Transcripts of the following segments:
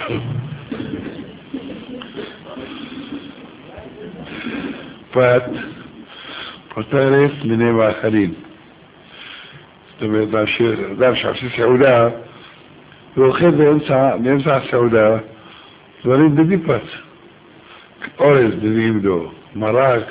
פת פותרת מיני מאכלים. זאת אומרת, אדם שעושה סעודה ואוכל באמצע הסעודה דברים בלי פת. אורז מביאים לו, מרק,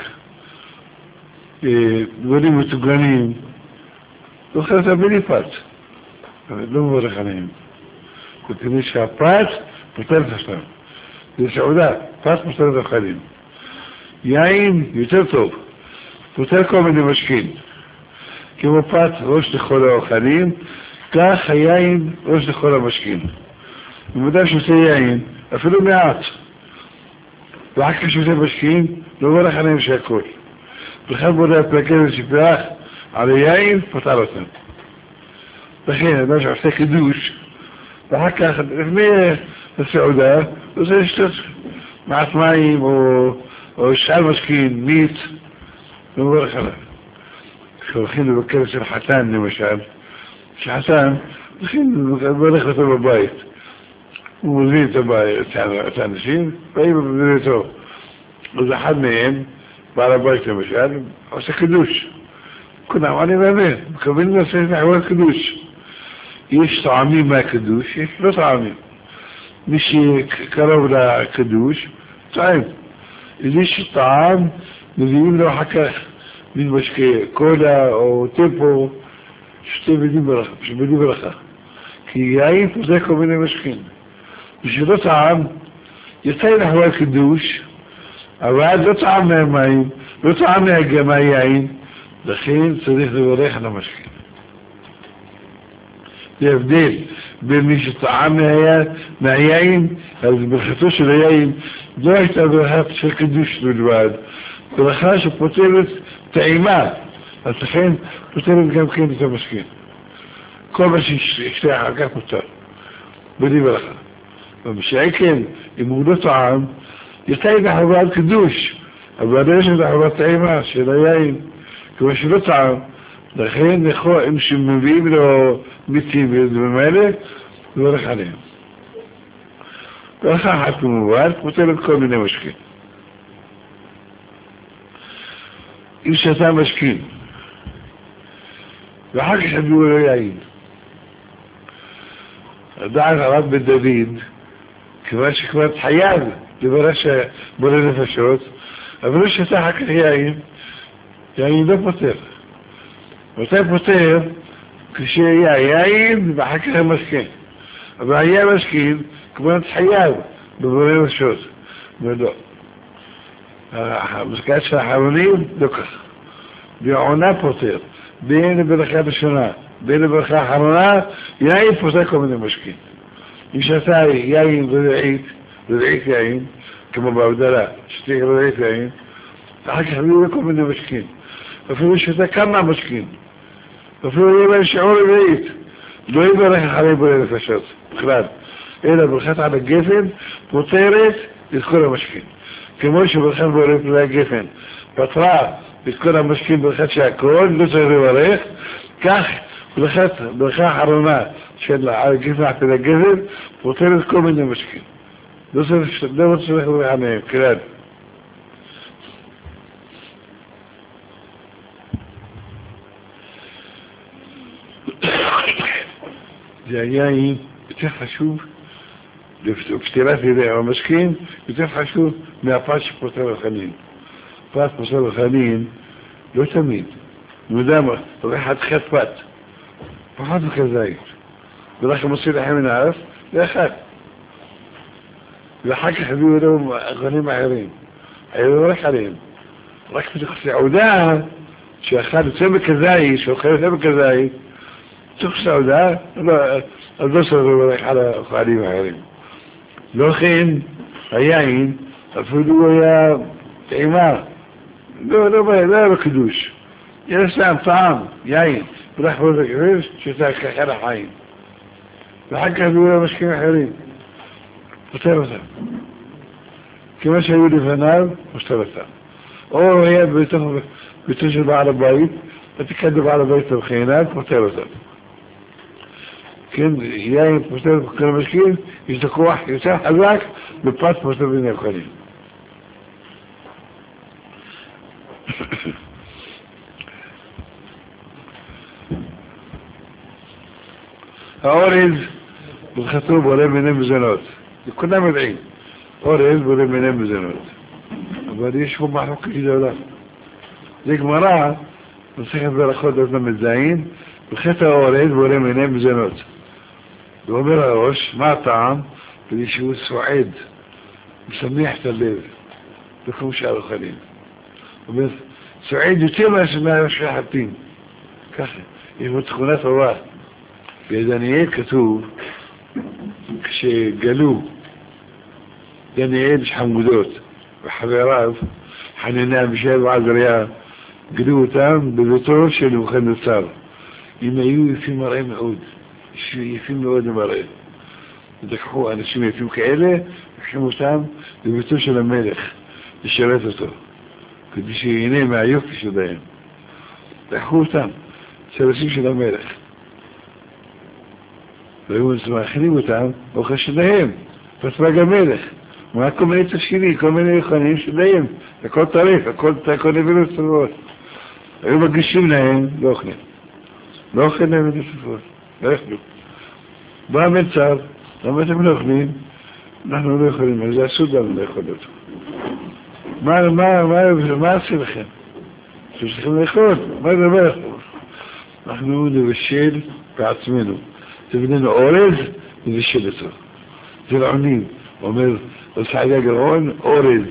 דברים מטוגנים, ואוכל אותם בלי פת. לא מברך עליהם. וכדי שהפת פותרת השלם. זה סעודה, פת פותרת אוכלים. יין יותר טוב, פותר כל מיני משקין. כמו פת ראש לכל האוכלים, כך היין ראש לכל המשקין. במדע שעושה יין, אפילו מעט. ואחר כך שעושה משקין, לא מברך עליהם שהכל. בכלל בודה פרקי וסיפח על היין, פותר אותם. לכן, אדם שעושה קידוש, ואחר כך, לפני הסעודה, עושה לשתות מעט מים או שאר משקין, מיץ, לא מברך עליו. כשהולכים לבקר של חתן למשל, שחתן, הולכים לברך אותו בבית. הוא מזמין את האנשים, באים ומזמין אותו. אז אחד מהם, בעל הבית למשל, עושה קידוש. כולם אני מאמין, מקבלים לעשות נחוות קידוש. יש טעמים מהקידוש, יש לא טעמים. מי שקרוב לקידוש, טעם. יש טעם, מביאים לו אחר כך מן משקה, קולה או טמפו, שתי בלי ברכה. כי יין פותר כל מיני משקים. בשביל לא טעם, יצא נחוות קידוש, אבל לא טעם מהמים, לא טעם מהיין, לכן צריך לברך על המשקים. זה הבדל בין מי שטעם מהיין, אז ברכתו של היין לא הייתה ברכה של קידוש בלבד, ברכה שפותרת טעימה, אז לכן פותרת גם כן את המשקים. כל מה שישתה אחר כך פותר, בלי ברכה. ובשעיקל, אם הוא לא טעם, יצא נחוות קידוש, אבל יש נחוות טעימה של היין, כמו שלא טעם, לכן הם שמביאים לו מיצים ומאלה, לברך עליהם. ברכה אחת כמובן, פותרת כל מיני משקים. אם שתה משקים, ואחר כך הביאו לו יין. דעת הרב בן דוד, כיוון שכבר חייב לברך שבורא נפשות, אבל לא שתה אחר כך יין לא פותר. מתי פותר? כשיהיה יין ואחר כך המשכין. אבל היה משכין, כיוון חייב לבורא נפשות. ולא. המשקעת של האחרונים, לא כך. בעונה פותר. בין לברכה ראשונה, בין לברכה האחרונה, יין פותר כל מיני משקים. אם שתה יין רביעית יין, כמו בהבדלה, שתה רביעית יין, אחר כך הביאו לכל מיני משקים. אפילו שתה כמה משקים. אפילו יהיה להם שיעור רביעית. לא יברך אחרי בורא נפשות, בכלל. אלא ברכת על הגפן פותרת את כל המשקים. כמו שברכת בורא הגפן פתרה את כל המשקים ברכת שהכל, לא צריך לברך, כך ברכה האחרונה של הגפן על הגפן פותרת כל מיני משקים. לא צריך לברך עליהם, כלל. זה היין יותר חשוב, בפתירת ידי המשקים, יותר חשוב מהפת שפותר החנין. פת פותר החנין לא תמיד. מודע מה, אחד חד פת, פחות מכזית. ולכן מוציא לכם מן הארץ, לאחד. ואחר כך הביאו לו אגונים אחרים. היה מברך עליהם. רק בתוך סעודה, שאחד יוצא בכזית, שאוכל יוצא בכזית, תוך סעודה, אז לא צריך לברך על האוכלים האחרים. לא כן, היין, אפילו היה טעימה. לא היה בקידוש. יש להם טעם, יין, בלח בו בקרש, שאתה כחל החיים. ואחר כך הביאו לה משקים אחרים. פותר אותם. כמו שהיו לפניו, פותר אותם. או היה ביתו של בעל הבית, ותקד לבעל הבית לבחינה, פותר אותם. כן, יין פושטר בכל המשקיעים, יש לו כוח יותר חזק בפרט פושטר בין יכולים. האורז בחתום בורא מיני מזונות. כולם יודעים. אורז בורא מיני מזונות. אבל יש פה מחלוקת גדולה. זה גמרא, מסכת ברכות דף ל"ז, בחטא האורז בורא מיני מזונות. ואומר הראש, מה הטעם? כדי שהוא סועד, משמח את הלב, וכמו שאר אוכלים. הוא אומר, סועד יותר מהשחטים. ככה, יש בו תכונה טובה. בדניאל כתוב, כשגלו דניאל חמודות וחבריו, חנניה, מישאל ועזריה, גלו אותם בביתו של נבוכדנצר. הם היו יפים מראה מאוד, יפים מאוד למראה. לקחו אנשים יפים כאלה, לקחו אותם בביתו של המלך, לשרת אותו, כדי שיהנה מהיופי שלהם. לקחו אותם, שרשים של המלך. והיו מאכילים אותם, אוכל שלהם, פספג המלך. מה כל מיני תפשילים, כל מיני יכונים שלהם, הכל טרף, הכל נביא לספרות. היו מגישים להם, לא אוכלים. לא אוכלים להם את הספרות, לא אוכלו. בא המצב, למה אתם לא אוכלים? אנחנו לא יכולים, אז זה אסור לנו לאכול אותו. מה עושה לכם? אתם צריכים לאכול, מה זה לא לאכול? אנחנו נבשל בעצמנו. תבננו אורז, נבשל אותו. זה לעונים, אומר, סעדיה גרעון, אורז.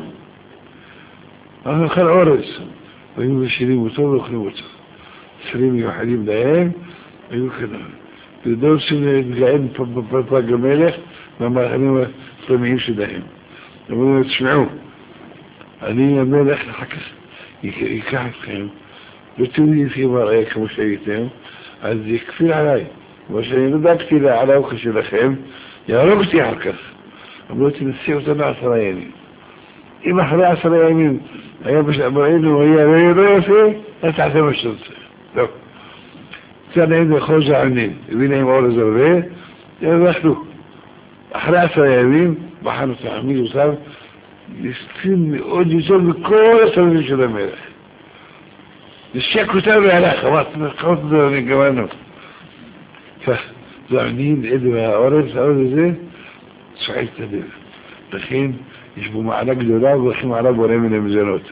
אנחנו נאכל אורז. והיו מבשלים אותו ואוכלים אותו. שרים מיוחדים להם, היו כנראה. ודאו שנגעים בפג המלך, והמאכלים הפרמיים שלהם. אמרו, תשמעו, אני המלך אחר כך ייקח אתכם, לא תראי איתי מראה כמו שהייתם, אז יקפיל עליי. כמו שאני לא דאגתי על האוכל שלכם, יהרוג אותי אחר כך. אמרו, תנסי אותנו 10 ימים. אם אחרי 10 ימים היה בשביל היה לא יפה, אז תעשה מה שאתה רוצה. טוב. כאן היינו לכל זענים, הביא להם אורז הרבה, ואכלו. אחרי 10 ימים, בחנו תעמיד אותם, נספים מאוד יותר מכל הסרבים של המלך. נשק אותם והלך, אמרת, נחאות את זה, גמרנו. זענים, עדו האורז הזה, סועד את הלב. לכן, יש בו מעלה גדולה, ולכן מעלה בורא מן המזונות.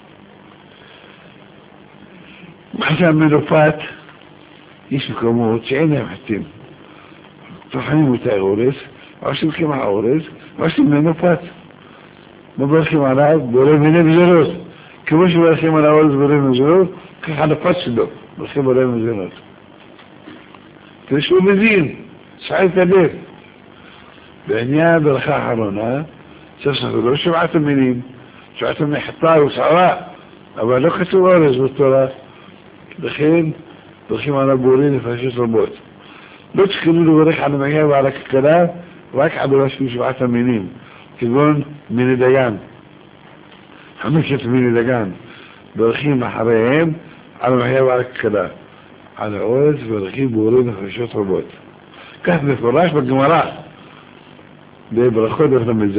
מחשב מנופת, יש מקומות שאין להם חטים. טוחנים אותה אורז, ועושים כמה אורז, ועושים מנופת. מברכים עליו בורא מן המזונות. כמו שמברכים על האורז בורא מן המזונות, ככה הנפת שלו, ברכים בורא מן המזונות. כדי שהוא מבין, סועד את הלב. בעניין ברכה האחרונה, שסחו לא 7 מינים, 7 מיני חטא וסערה, אבל לא כתוב אורז בתורה. לכן, ברכים עליו בורא נפשות רבות. לא תשכנו לברך על המגיע ועל הכלכלה, רק על ראש 7 מינים, כגון מיני דיין. 5 מיני דיין, ברכים אחריהם על המגיע ועל הכלכלה. על האורז ברכים בורא נפשות רבות. כך מפורש בגמרא, בברכות דף ל"ז.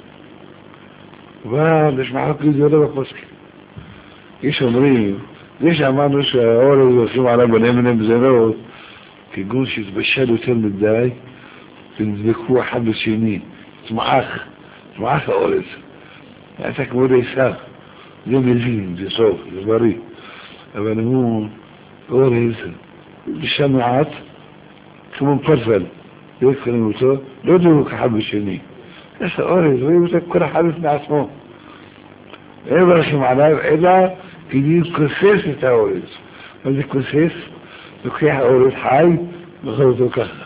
אבל יש מחלוקת גדולה בפוסקים. יש אומרים, זה שאמרנו שהאורז הולכים עליו בני מיני מזונות, כגון שהתבשל יותר מדי, ונדבקו אחד בשני, צמח האורז. הייתה כמו דייסה, זה מזין, זה טוב, זה בריא. אבל הוא אורז, בשל מעט, כמו פרפל. לא קוראים אותו, לא דבקו אחד בשני. יש האורז, רואים אותו כל אחד בפני עצמו. אין ברכים עליו, אלא כדי כוסס את האורז. מה זה כוסס? לוקח האורז חי, ואוכל אותו ככה.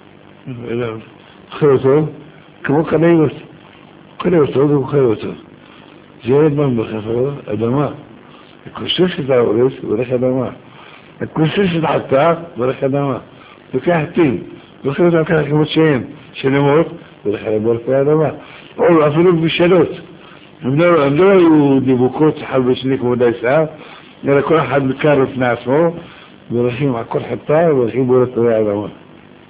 אוכל אותו, כמו קניות. קונה אותו ואוכל אותו. זה ירד מן בחפרו, אדמה. הכוסס את האורז, והולך אדמה. הכוסס את החטא, והולך אדמה. לוקח טיל, ואוכל אותם ככה כמו שהם, שנמות, והולך לבוא לפי האדמה. או אפילו בשאלות. הם לא היו דיבוקות אחד בשני כמו דייסה, אלא כל אחד מכר לפני עצמו, והולכים על כל חטא, והולכים בו לפי האדמה.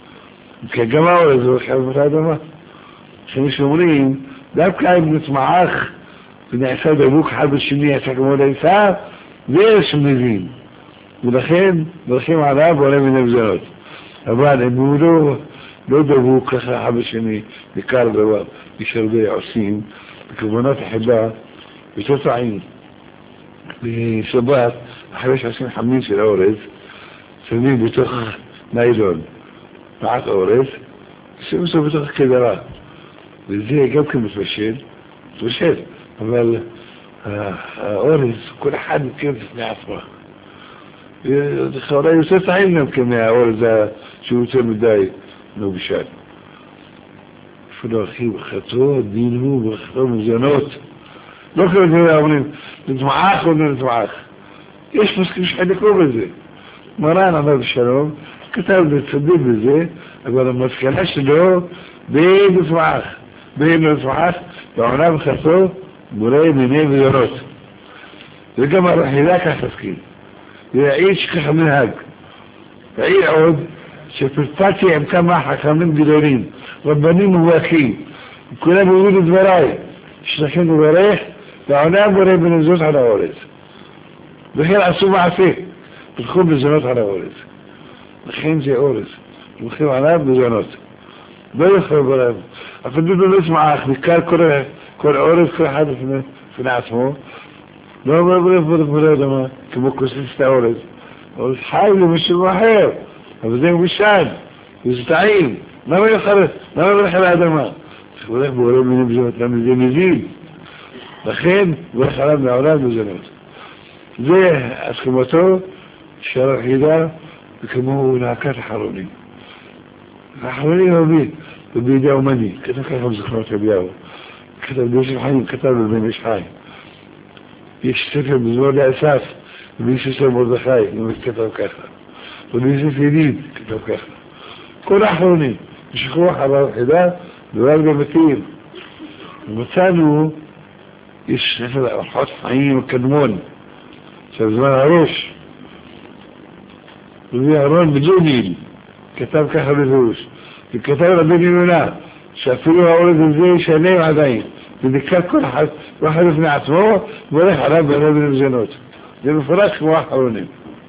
גם האורז הוא חייב האדמה. כשאנשים אומרים, דווקא אם נצמח ונעשה דבוק אחד בשני, עשה כמו לעיסה, ויש מבין. ולכן מברכים עליו ועולה מן הבזרות. אבל אם הוא לא דבוק ככה אחד בשני, בעיקר דבר, יש הרבה עושים, בכוונת החיבה, ותוצעים. בשבת, אחרי שעושים חמין של האורז, שמים בתוך ניילון, מעט אורז, שמים אותו בתוך כדרה. וזה גם כן מתבשל, אבל האורז, כל אחד מכיר לפני עצמו. לכאורה יותר טעים גם כן מהאורז שהוא יותר מדי מבושל. אפילו אחי בחצות, דין הוא בחצות מזונות. לא כל זה אומרים, נתמעך או לא נתמעך. יש מסכים שחלקו בזה. מרן אמר בשלום, כתב לצדיק בזה, אבל המסקנה שלו, בין נתמעך. בין נתמעך, ועונה בחצות, בורא מיני מזונות. וגם הרחילה כך תסכים. ויעיד שככה מנהג. ויעיד עוד, שפרפתי עם כמה חכמים גדולים, רבנים מובהקים, כולם הובילו דבריי, שצריכים לברך, והעונה בורא בנזונות על האורז. וכן עשו מעשה, פתחו בזונות על האורז. לכן זה אורז, הולכים עליו בזונות. לא יכול בורא, אפילו לא נשמח, בעיקר כל אורז, כל אחד לפני עצמו, לא אומר בורא אדמה, כמו כוסית את האורז. אורז חי למשהו אחר, אבל זה מבושל, וזה טעים. למה ילך על האדמה? הולך בורא מיני בזונות, למה זה מזיד. לכן הולך עליו מעולם בזונות. זה הסכמתו של הרחידה, וכמו להקת החרונים. החרונים רבים, ובידי אומני, כתב ככה בזכרות רביהו, כתב ביוסף חיים, כתב בבן איש חיים. יש ספר בזמור לאסף, וביוסף מרדכי, כתב ככה. וביוסף ידיד, כתב ככה. כל האחרונים, בשכוח על הרחידה, דבר במתים. ומצאנו, יש ספר אורחות חיים קדמון, של זמן הראש, רבי אהרון בג'וניל, כתב ככה בפירוש, וכתב רבי יונה, שאפילו האורז הזה שלם עדיין, ודיקה כל אחד, ואחד לפני עצמו, והולך עליו ברבי נבזנות. זה מפורש כמו האחרונים.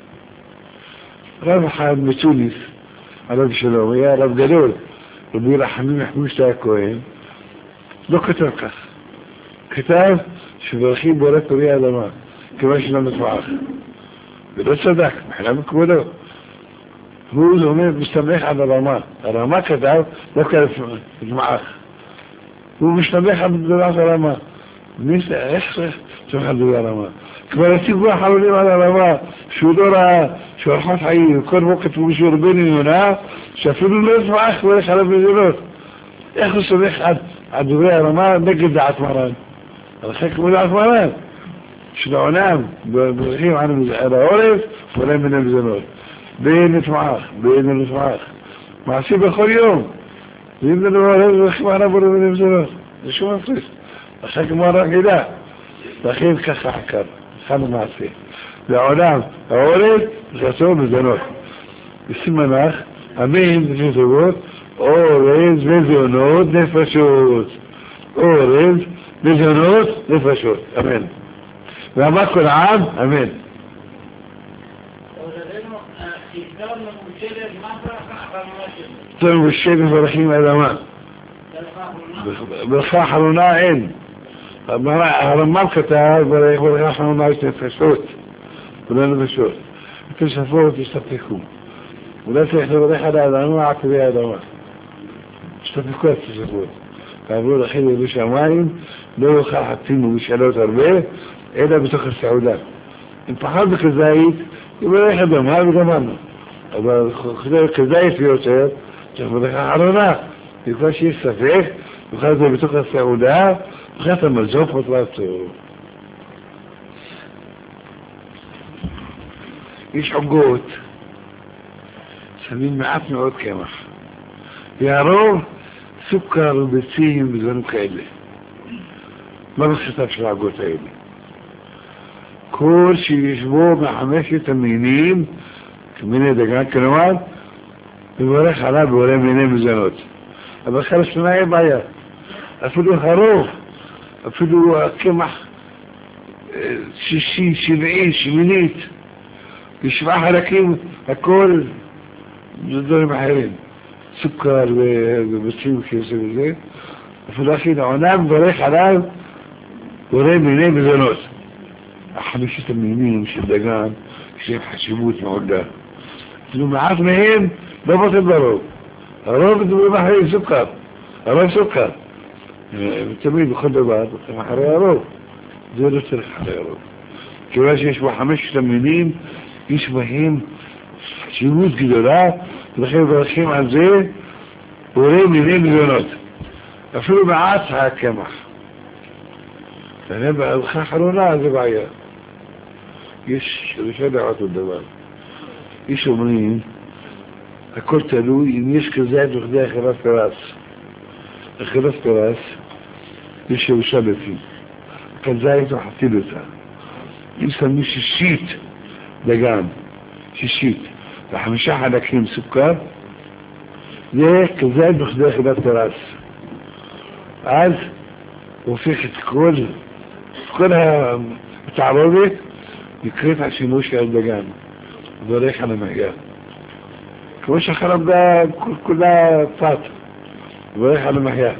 רב אחד מתוניס, הרב שלום, היה רב גדול, רבי רחמים מחמוד שתי הכהן, לא כתב כך. כתב שברכי בורא פרי האדמה, כמה שלא נתמעך. ולא צדק, מבחינה מכבודו. הוא אומר, משתמך על הרמה. הרמה כתב, לא כתב נתמעך. הוא משתמך על הרמה. איך משתמך על הרמה? כבר הציגו החלולים על הרמה, שהוא לא ראה, שהוא אורחות חיים, כל בו כתבו בשביל רבנו יונה, שאפילו לא נתמעך והולך עליו מזונות. איך הוא סומך על דברי הרמה נגד דעת מרן? על חלק כמו דעת מרן. של העולם, בברכים על העורף, ועולה מן המזונות. בין נתמעך. מעשי בכל יום. ואם זה לא עולה, ברכים עליו ועולה מן המזונות. זה שום מפריס. אחר כמו הרגילה. לכן ככה חקר. אחד המעשה. לעולם, העורף, חסור מזונות. בסימנך, אמן, לפני טובות, אורז מזונות נפשות. אורז מזונות נפשות. אמן. ואמר כל העם, אמן. טוב בשם מברכים האדמה. ברכה אחרונה אין. הרמב"ם כתב, ברכה אחרונה יש נפשות. ולא נפשות. תוספות תסתפקו. אולי צריך לברך על האדמה, עקבי האדמה. תסתפקו את תוספות. תעברו לכם בשמיים, לא יוכל חצים ובשאלות הרבה, אלא בתוך הסעודה. אם פחד בכזית, יברך אדמה וגמרנו. אבל כזית יותר, צריך ברכה אחרונה. וכבר שיש ספק, וכבר זה בתוך הסעודה, וכבר אתה מזוף מטרתו. יש עוגות, שמים מעט מאוד קמח. והרוב סוכר וביצים ודברים כאלה. מה בכתב של העוגות האלה? כל שיש בו מחמשת המינים, כמיני דגן כלומר, מברך עליו ועולה מיני מזונות. אבל חלק שנה אין בעיה. אפילו חרוב, אפילו קמח שישי, שבעי, שמינית, בשבעה חלקים, הכל דברים אחרים. סוכר ובצים כזה וזה. אפילו הכי העונה מברך עליו ועולה מיני מזונות. 5 המינים של דגן, יש להם חשיבות מאוד גדולה. אפילו מעט מהם לא בוטל ברוב. הרוב דברים אחרים סוכר. הרוב סוכר. ותמיד בכל דבר, אחרי הרוב. זה לא צריך אחרי הרוב. כיוון שיש בו 5 המינים, יש בהם חשיבות גדולה, ולכן מברכים על זה, ועולה מיני מזונות. אפילו מעט הקמח. בהלכה האחרונה זה בעיה. יש שלושה דעות לדבר. יש אומרים, הכל תלוי אם יש כזה לכדי אכילת פרס. אכילת פרס, יש שלושה לפים. כזית וחטיל אותה. אם שמים 6 דגן, 6 ו5 חלקים סוכר, זה כזית לכדי אכילת פרס. אז הופך את כל התערובת נקראת השימוש על דגן, וברך על המחיה. כמו שהחרמדה כולה פת, וברך על המחיה.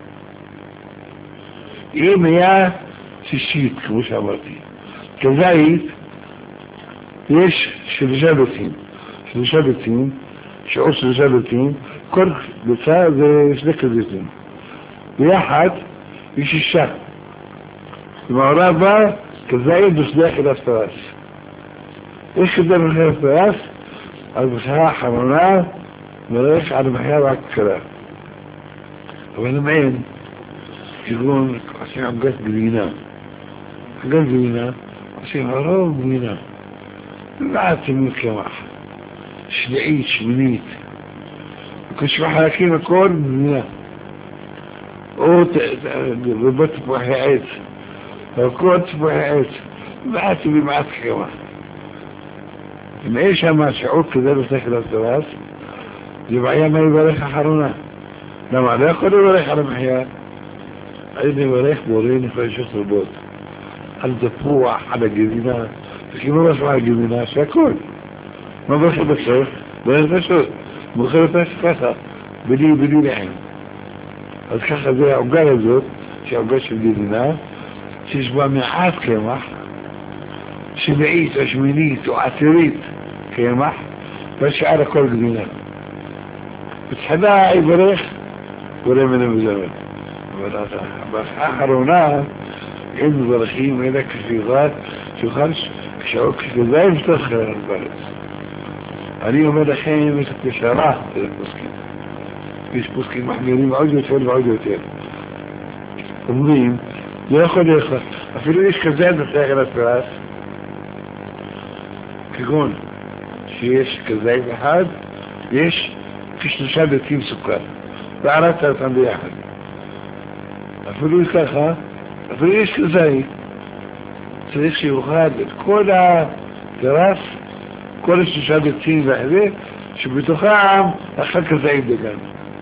אם היה 6, כמו שאמרתי, כזית יש 3 ביצים, שיעור 3 ביצים, כל ביצה זה 2 כזיתים. ביחד יש 6. במערב בא כזית בשדה אכילת פרס. יש כזה אכילת פרס, אז בשעה האחרונה מברך על המחיה רק קרה. אבל אם אין, כגון עושים עוגת גבינה. עוגת גבינה עושים הרוב גבינה. מעט קמח. שביעית, שמינית. וכשבע חלקים הכל גבינה. או רבות תפוחי עץ. הכל תפוחי עץ. מעט ומעט קמח. אם אין שם שיעור כזה בשכל הפרס, זה בעיה מה יברך האחרונה. למה? לא יכול לברך על המחיה. אני מברך בורי נפשות רבות. על תפוח, על הגבינה. וכמו משמע הגבינה, שהכל. מה ברכת בסוף? ברכת בסוף. ברכת בסוף ככה. בלי לחם. אז ככה זה העוגה הזאת, שהעוגה של גבינה, שיש בה מעט קמח, שבעית או שמינית או עשירית קמח, והשאר הכל גבינה. בתחילה יברך גורם מן המזונות. אבל האחרונה אין מברכים אלא שיוכל כשעוד כשגזיים שתוך בארץ. אני אומר לכם יש פשרה לפוסקים. יש פוסקים מחמירים עוד יותר ועוד יותר. אומרים, לא יכול להיות, אפילו יש כזה נושא אכילת פרס, כגון שיש כזה אחד, יש כ3 ביצים סוכר, וערצת אותם ביחד. אפילו ככה, אפילו יש כזה, צריך שיוכל את כל הגרס, כל 3 ביצים ואחרי, שבתוכם אחר כזה עם דגן.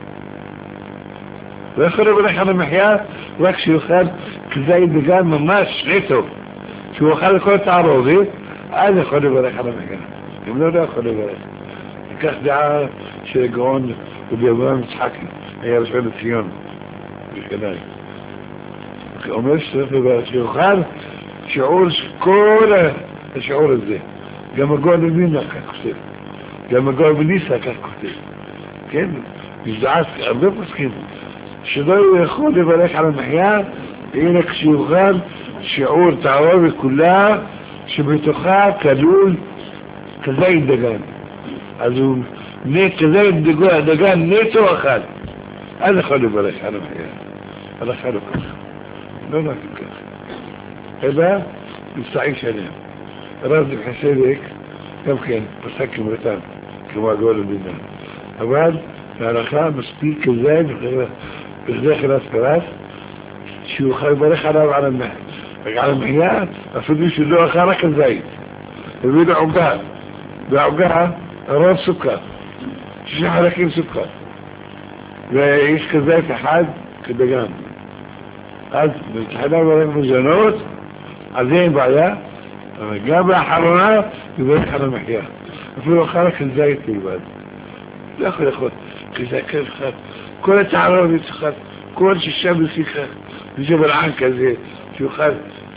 לא יכול לברך על המחיה, רק שיוכל כזה עם דגן ממש נטו, שהוא אוכל לכל תערובת, אז יכול לברך על המחיה. אם לא יכול לברך. ניקח דעה של גאון וביאברהם יצחקי, היה ראשון לציון, בשכנאי. הוא אומר שצריך לברך, שיוכל שיעור כל השיעור הזה. גם הגאון לבינה כך כותב. גם הגאון בניסה כך כותב. כן? מזדעת הרבה פוסקים. שלא יכול לברך על המחיה, אלא כשיוכל שיעור תערובת כולה, שבתוכה כלול כזית דגן. אז הוא כזית דגן נטו אחד. אז יכול לברך על המחיה. על החלוק ככה. לא רק ככה. אלא מבצעים שלם. רז בחסדק, גם כן, פסק כמרתן, כמו הגאון לבינה. אבל להלכה מספיק כזית בכדי אכילת פרס, שהוא יכול לברך עליו על המחיה, אפילו שלא אכל רק הזית. הביא לו עוגה, והעוגה הרוב סוכר. 6 חלקים סוכר. ויש כזית אחד כדגן. אז בתחילה ברך מזונות, אז זה אין בעיה, אבל גם באחרונה יברך על המחיה. אפילו אחר כזית בלבד. לא יכול להיות, כזית אחד, כל התערוב יצחק, כל 6 בשיחה, וזה בלען כזה, שיוכל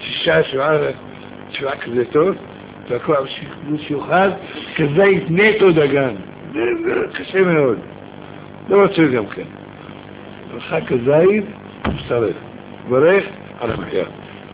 7 כזיתות, והכל שיוכל כזית נטו דגן. זה קשה מאוד. לא רוצה גם כן. הלכה כזית, מצטרף. ברך על המחיה.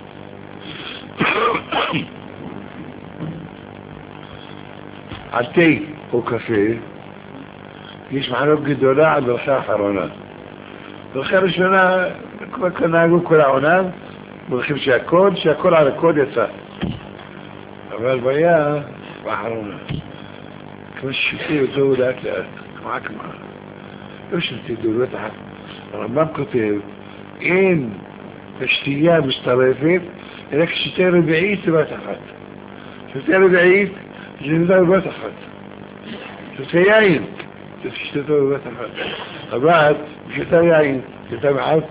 על תה או קפה, יש מחלוקת גדולה על ברכה האחרונה. ברכה הראשונה, כבר כנהגו כל העונה, ברכים שהכל על הקוד יצא. אבל בעיה באחרונה. כמו ששתי אותו לאט לאט, כמה. לא שתי דולות אחת. הרמב"ם כותב, אין השתייה מצטרפת, אלא כשתי רביעית בבת אחת. שתי רביעית זה נדע בבת אחת. שתי יין, זה שתתו בבת אחת. אבל כשתה יין, כשתה מעט,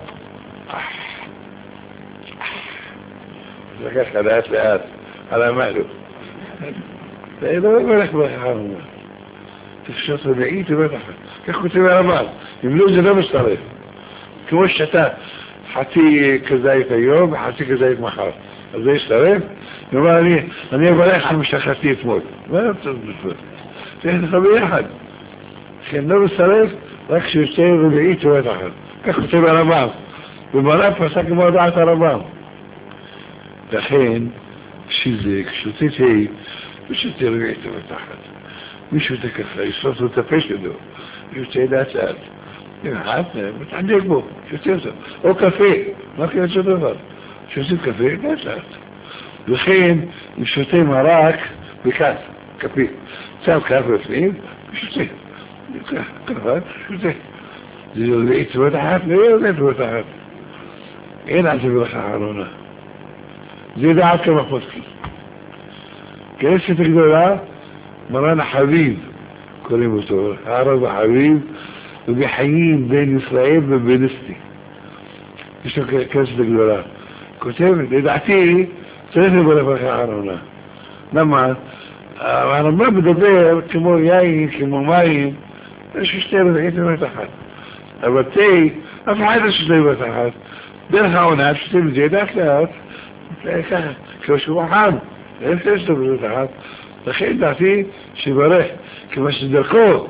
זה ככה לאט לאט, על המעלו. זה לא מלך בחרונה. תפשוט רביעית בבת אחת. כך כותב הרמב"ם, אם לא זה לא מצטרף. כמו שאתה חצי כזית היום וחצי כזית מחר. אז זה ישתרף? נאמר, אני אברך על משתחתי אתמול. מה אני רוצה לצפות? צריך לך ביחד. כן, לא מצטרף, רק שיוצא רביעית בבת אחת. כך כותב הרמב"ם. ומראה פסק כמו דעת הרמב"ם. לכן, שזה, כששותה תה, ושותה רביעית בבת אחת. מישהו ככה, ישרוף לו את הפה שלו, ויוצא לאט לאט. מתענג בו, שותה אותו. או קפה, מה כן יוצא דבר? שותה קפה, לאט לאט. וכן, אם שותה מרק בכף, קפה. שם כף בפנים, ושותה. ככה, שותה. זה רביעית בבת אחת, לא יורדת בבת אחת. אין על זה ברכה האחרונה. זה דעת כמה פוסקים. כנסת הגדולה, מרן החביב, קוראים אותו, הרב החביב, ובחיים בין ישראל ובין אסתי. יש לו כנסת הגדולה. כותב, לדעתי, צריך לברך ברכה האחרונה. למה? הרמב"ם מדבר כמו יין, כמו מים, יש שתי רביעית בבת אחת. אבל תה, אף אחד לא שתי בבת אחת. דרך העונה, שתי בזה, לאט לאט, ככה, כמו שהוא חם, אין שתי בבת אחת. לכן דעתי שברך, כמו שדרכו,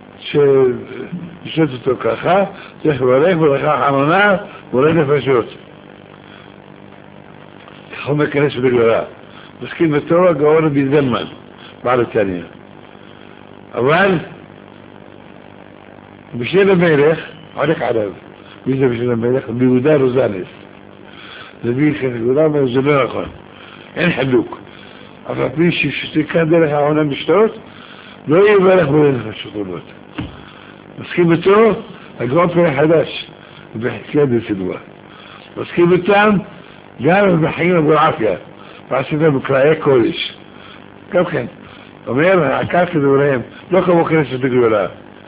לשנות אותו ככה, צריך לברך ברכה האחרונה, בורא נפשות. ככה הוא מכנס בגללה. מסכים בתורה גאון רבי זלמן, בעל התניא. אבל, בשביל המלך, עולק עליו. מי זה בשביל המלך? ביהודה רוזנס. זה בי כנסת גדולה, אבל זה לא נכון. אין חלוק. אבל מי שתיקן דרך העונה משתות, לא יברך בורא נפשות עולות. מסכים בתורה, הגאון פרק חדש, בחזקאל בסדרה. מסכים איתם, גם בחיים אבולעפיה, ועשיתם בקראי קודש. גם כן, אומר, העקר כדבריהם, לא כמו כנסת גדולה.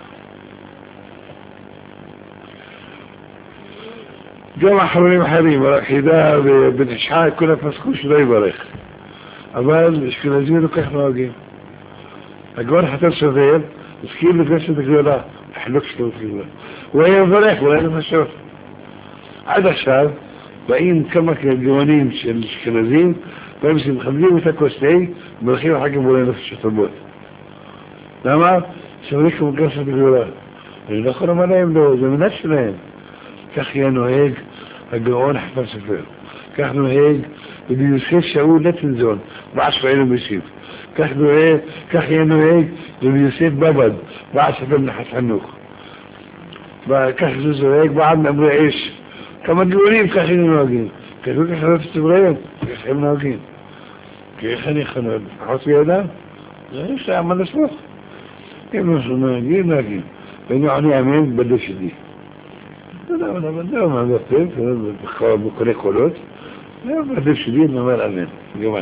גם אחרונים אחרים, חידה ובן ישחק, כולם פסקו שלא יברך. אבל אשכנזים לוקח נוהגים. הגאון חתן סובר, מסכים לכנסת גדולה. החלוק שלו גדולה. הוא היה מברך, הוא היה נפשות. עד עכשיו, באים כמה גאונים של אשכנזים, באים שמכבדים את הכוסי, ומברכים אחר כך בורא נפשות רבות. למה? שמריך כמו כנסת גדולה. אני לא יכול לומר להם לא, זה מנת שלהם. כך יהיה נוהג הגאון חתן סופר. כך נוהג וביוסף שאול נתנזון, בעד שפעינו בשיב. כך יהיה נוהג וביוסף בבד, בעד ספר מנחת חנוך. וכך זה נוהג בעד מאמרי אש. כמה גאונים כך הם נוהגים. כתוב כך לא תצטברם, כך הם נוהגים. כי איך אני חנות? פחות בידם? יש להם מה לסמוך. הם נוהגים. ואני עוני אמן בדף שלי. לא, מה זה בקולי קולות. בדף שלי נאמר אמן. גמרנו.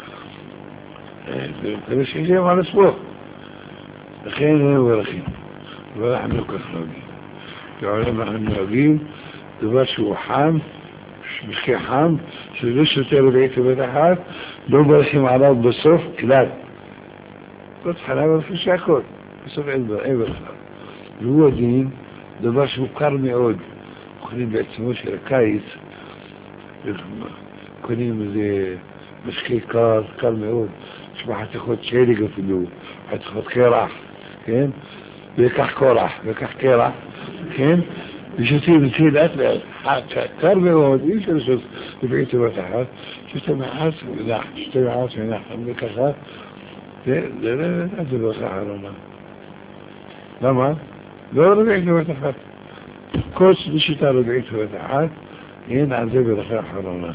זה שיש להם מה לסמוך. לכן הם מברכים. ואנחנו כך נוהגים. בעולם אנחנו נוהגים דבר שהוא חם, מחכה חם, שלא שותה רביעית בבת אחת, לא מברכים עליו בסוף כלל. לא תחלה ולפי שהכל, בסוף אין ברכה. והוא הדין, דבר שהוא קר מאוד. קונים בעצמו של הקיץ, קונים איזה משקה קר מאוד, יש חתיכות שלג אפילו, חתיכות קרח, כן? ויקח קורח, ויקח קרח, כן? ושותים נתחיל לאט לאט, קר מאוד, אי אפשר לשתות רביעית בבת אחת, שותה מעט ונח, שותה מעט ונח, וככה, זה ברכה אחרונה. למה? לא רביעית בבת אחת. קוץ בשיטה רביעית בבת אחת, אין על זה ברכה אחרונה.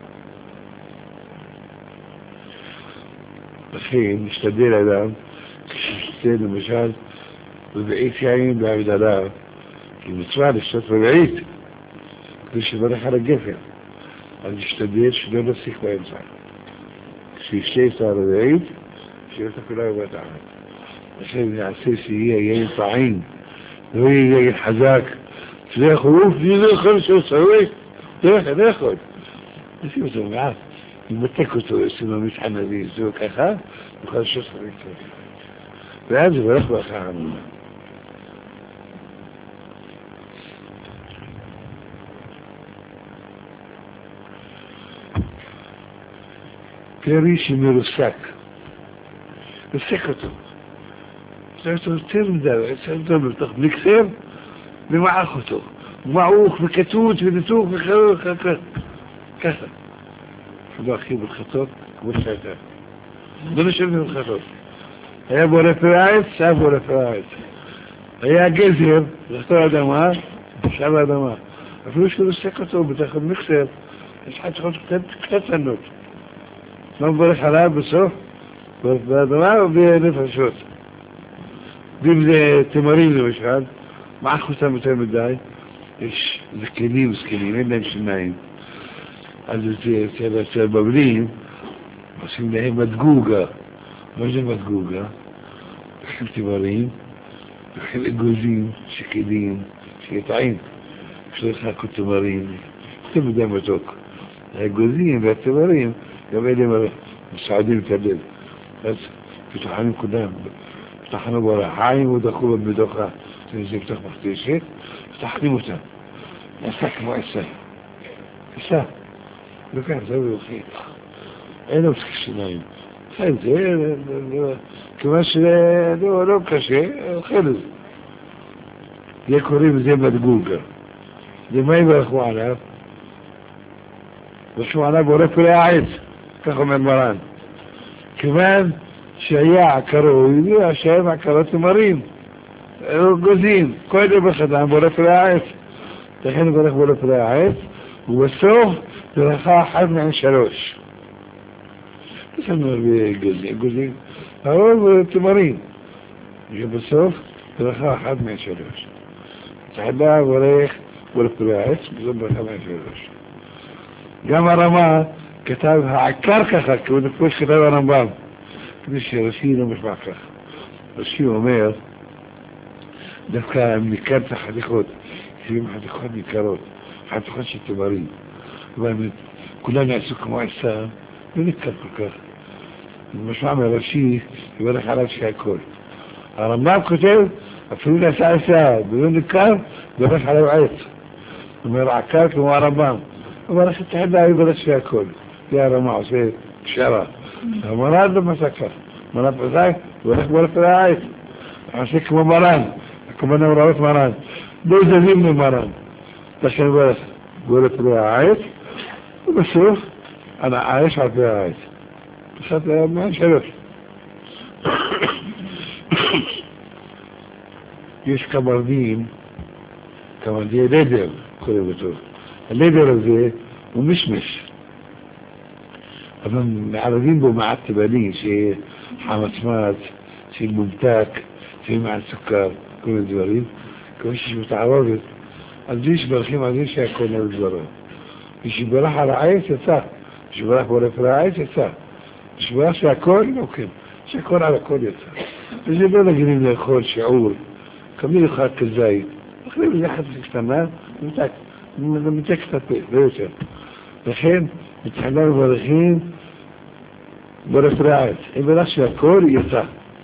לכן, משתדל אדם, כששתה למשל רביעית יין בהבדלה, כי מצווה לשתות רביעית, כדי שברך על הגפן. אז משתדל שלא נפסיק באמצע. כשישתה את הרביעית, שיהיה את הכולה בבת אחת. לכן נעשה שיהיה יין טעים, לא יהיה יין חזק, שלא יכול, אני לא יכול שעושה, לא יכול. נשים אותו מעט, נמתק אותו, עושים המתחן הזה, זהו ככה, נוכל לשתות רביעית. ואז זה ברך ברכה עמונה. פרי שמרוסק, רוסק אותו. זה יותר מדי, זה יותר בתוך מיקסר, ומעך אותו. מעוך וכתות ונתוך וככה. ככה. שלא הכי בלחצות, כמו שהייתה. לא נשאר בלחצות. היה בורא פרעץ, היה בורא פרעץ. היה גזר, לחתור האדמה, שם האדמה. אפילו שהוא רוסק אותו בתוך המיקסר, יש חתיכות קצת קטנות. לא מברך עליו בסוף, באדמה או בנפשות. ואם זה תמרים למשל, מעך אותם יותר מדי, יש זקנים, אין להם שיניים. אז אצל בבלים, עושים להם מדגוגה. מה זה מדגוגה? לוקחים תמרים, לוקחים אגוזים, שקדים, שיהיה טעים. אפשר לחכות תמרים, יותר מדי מתוק. האגוזים והתמרים, גם אלה מסעדים את הלב. אז פתוחנים כולם, פתחנו ברחיים ודחו בדוחה, זה פתוח מחתשת, פתחנים אותם. נעשה כמו עשה. עשה. לוקח, זה ולוקחים. אין לו מסך שיניים. כן, זה, כיוון שזה לא קשה, אוכל את זה. זה קוראים לזה מדגוגה. למה יברכו עליו? ברכו עליו בורא פרי העץ. כך אומר מרן. כיוון שהיה עקרו, השם עקרו תמרים, גוזים, קודם בחדם בורא פרי העץ. לכן ברך בורא פרי העץ, ובסוף ברכה אחד מעין שלוש. זה אומר גוזים, הרוב תמרים. ובסוף ברכה אחד מעין שלוש. תחילה ברך בורא פרי העץ, וזאת ברכה מעין שלוש. גם הרמה כתב העקר ככה, כמו שכתב הרמב"ם, כדי שרש"י לא משמע ככה. רש"י אומר, דווקא ניכר את החתיכות, 70 חתיכות ניכרות, חתיכות של תמרים. אבל כולם נעשו כמו עשה, לא ניכר כל כך. משמע מרש"י, יברך עליו שהכל. הרמב"ם כותב, אפילו נעשה עשה, ולא ניכר, יברך עליו עץ. זאת אומרת, עקר כמו הרמב"ם. אבל אחרי תחילה יברך שהכל. זה הרמה עושה פשרה. המרן לא מסע כך. מרן פסק, והולך בו לפי העץ. עושה כמו מרן, כמו נאוראות מרן. לא זזים ממרן. לכן ברך בו לפי העץ, ובסוף, העץ על פי העץ. פסק מעין שלוש. יש קמרדים לדר, קוראים אותו. הלדר הזה הוא משמש. אבל מערבים בו מעט תבני, שיהיה חמצמץ, שיהיה מומתק, שיהיה מעט סוכר, כל מיני דברים. כמו שיש מתערבת, אז יש ברכים על זה שהכל נראה דברו. ושברך על העץ יצא, ושברך בורף על העץ יצא. ושברך שהכל, לא כן, שהכל על הכל יצא. וזה לא נגידים לאכול שיעור קמים לך כזית, אוכלים איזה חצי קטנה, ומתק קצת לא יותר. לכן, מתחילה מברכין, בורף רעץ. אם ברך שהכל יצא.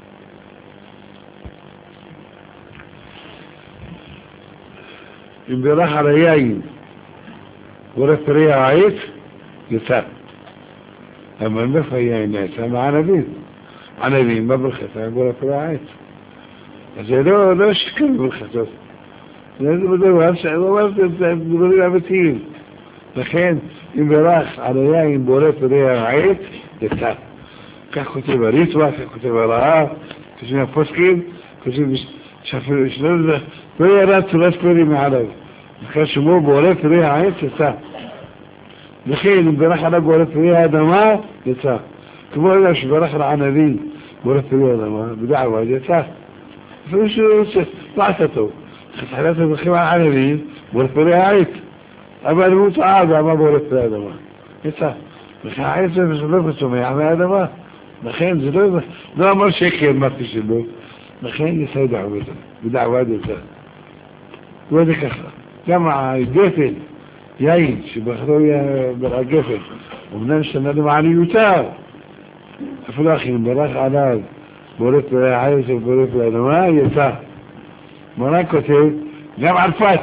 אם ברך על היין, בורף רעץ, יצא. אבל מאיפה היין יצא? מהענבים. ענבים בברכתה בורף רעץ. אז זה לא שקל בברכתות. זה דברים אמיתיים. לכן, אם ברך על היין בורף רעץ, יצא. כך כותב הריטווה, כך כותב הרעה, כותבים הפוסקים, כותבים שאפילו לא ירד צורת פרים מעליו. לכן שמו בורף רעץ יצא. לכן אם ברך עליו בורף האדמה יצא. כמו אלה שברך על הענבים בורף האדמה, בדעבד יצא. אפילו שהוא לעשתו. חתחילת הברכים על הענבים בורף העץ. אבל הוא טעה ואמר בורף האדמה. יצא. לכן העץ זה לא צומח מהאדמה. לכן זה לא אמר שקר מתי שלו. לכן יצא בדעבד יצא. וזה ככה. גם הגפן, יין, שבחרו הגפן, אמנם שנה למעניותיו. אפילו אחים, ברך עליו, בורף העץ ובורף האדמה, יצא. מורה כותב, גם על פת.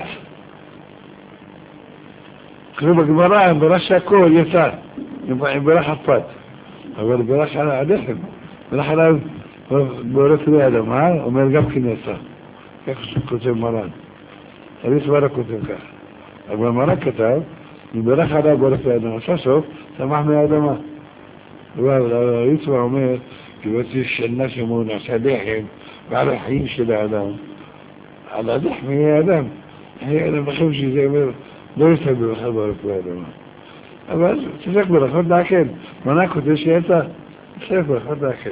כתוב בגמרא, ברך שהכל יצא. ברך על פת. אבל ברך על הלחם. ברך עליו, בורף האדמה, אומר גם כן יצא. כך כותב מרן. הריטווה כותב כך. אבל מרן כתב, מברך עליו בורף האדמה. סוף, צמח מהאדמה. אבל הריטווה אומר, כבתי שנה שמון, עשה לחם, ועל החיים של האדם. על הלחם יהיה האדם. יהיה האדם בחיים שזה אומר, לא יצא ברכה בורף האדמה. אבל צריך ברכות להקל. מרן כותב שיצא, צריך ברכות להקל.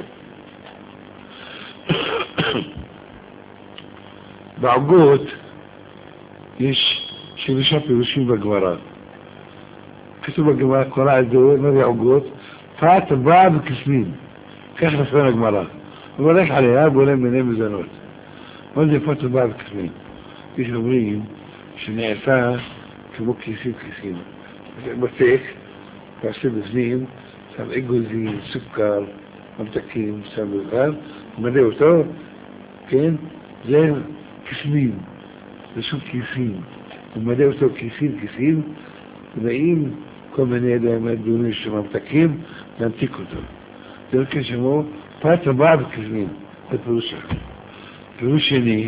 בעוגות יש שלושה פירושים בגמרא. כתוב בגמרא, קורא את זה, מה זה עוגות? פת, בא וכסמין. כך נפרן הגמרא. הוא הולך עליה, בולם מיני מזונות. מה זה פת, בא וכסמין? יש אומרים שנעשה כמו כיסים. בצק, ועשה בפנים, שם אגוזים, סוכר, ממתקים, שם בזמן, מלא אותו, כן? זה כסמין, זה שוב כיסים. הוא מלא אותו כיסים, ונעים כל מיני דברים שממתקים, להמתיק אותו. זה לא כשמו, פת הבא וכסמין, זה פירוש אחד. פירוש שני,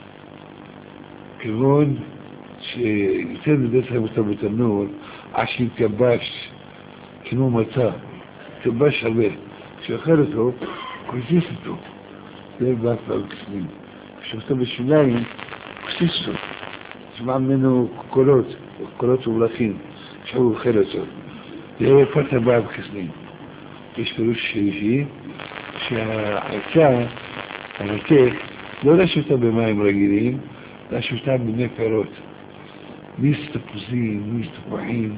כיוון שיותר בדרך אותו בתנור, עד שיתייבש, כמו מצה, יתייבש הרבה. כשאוכל אותו, כוסיס אותו. זה בא וכסמין. כשאותו בשוליים, כוסיס אותו. שמע ממנו קולות ובלחים, שהוא אוכל אותו. זה פת הבא וכסמין. יש פירוש שלישי, שהעצה, הרתק, לא לשותה במים רגילים, לשותה בני פירות. מיס תפוזים, מיס תפוחים,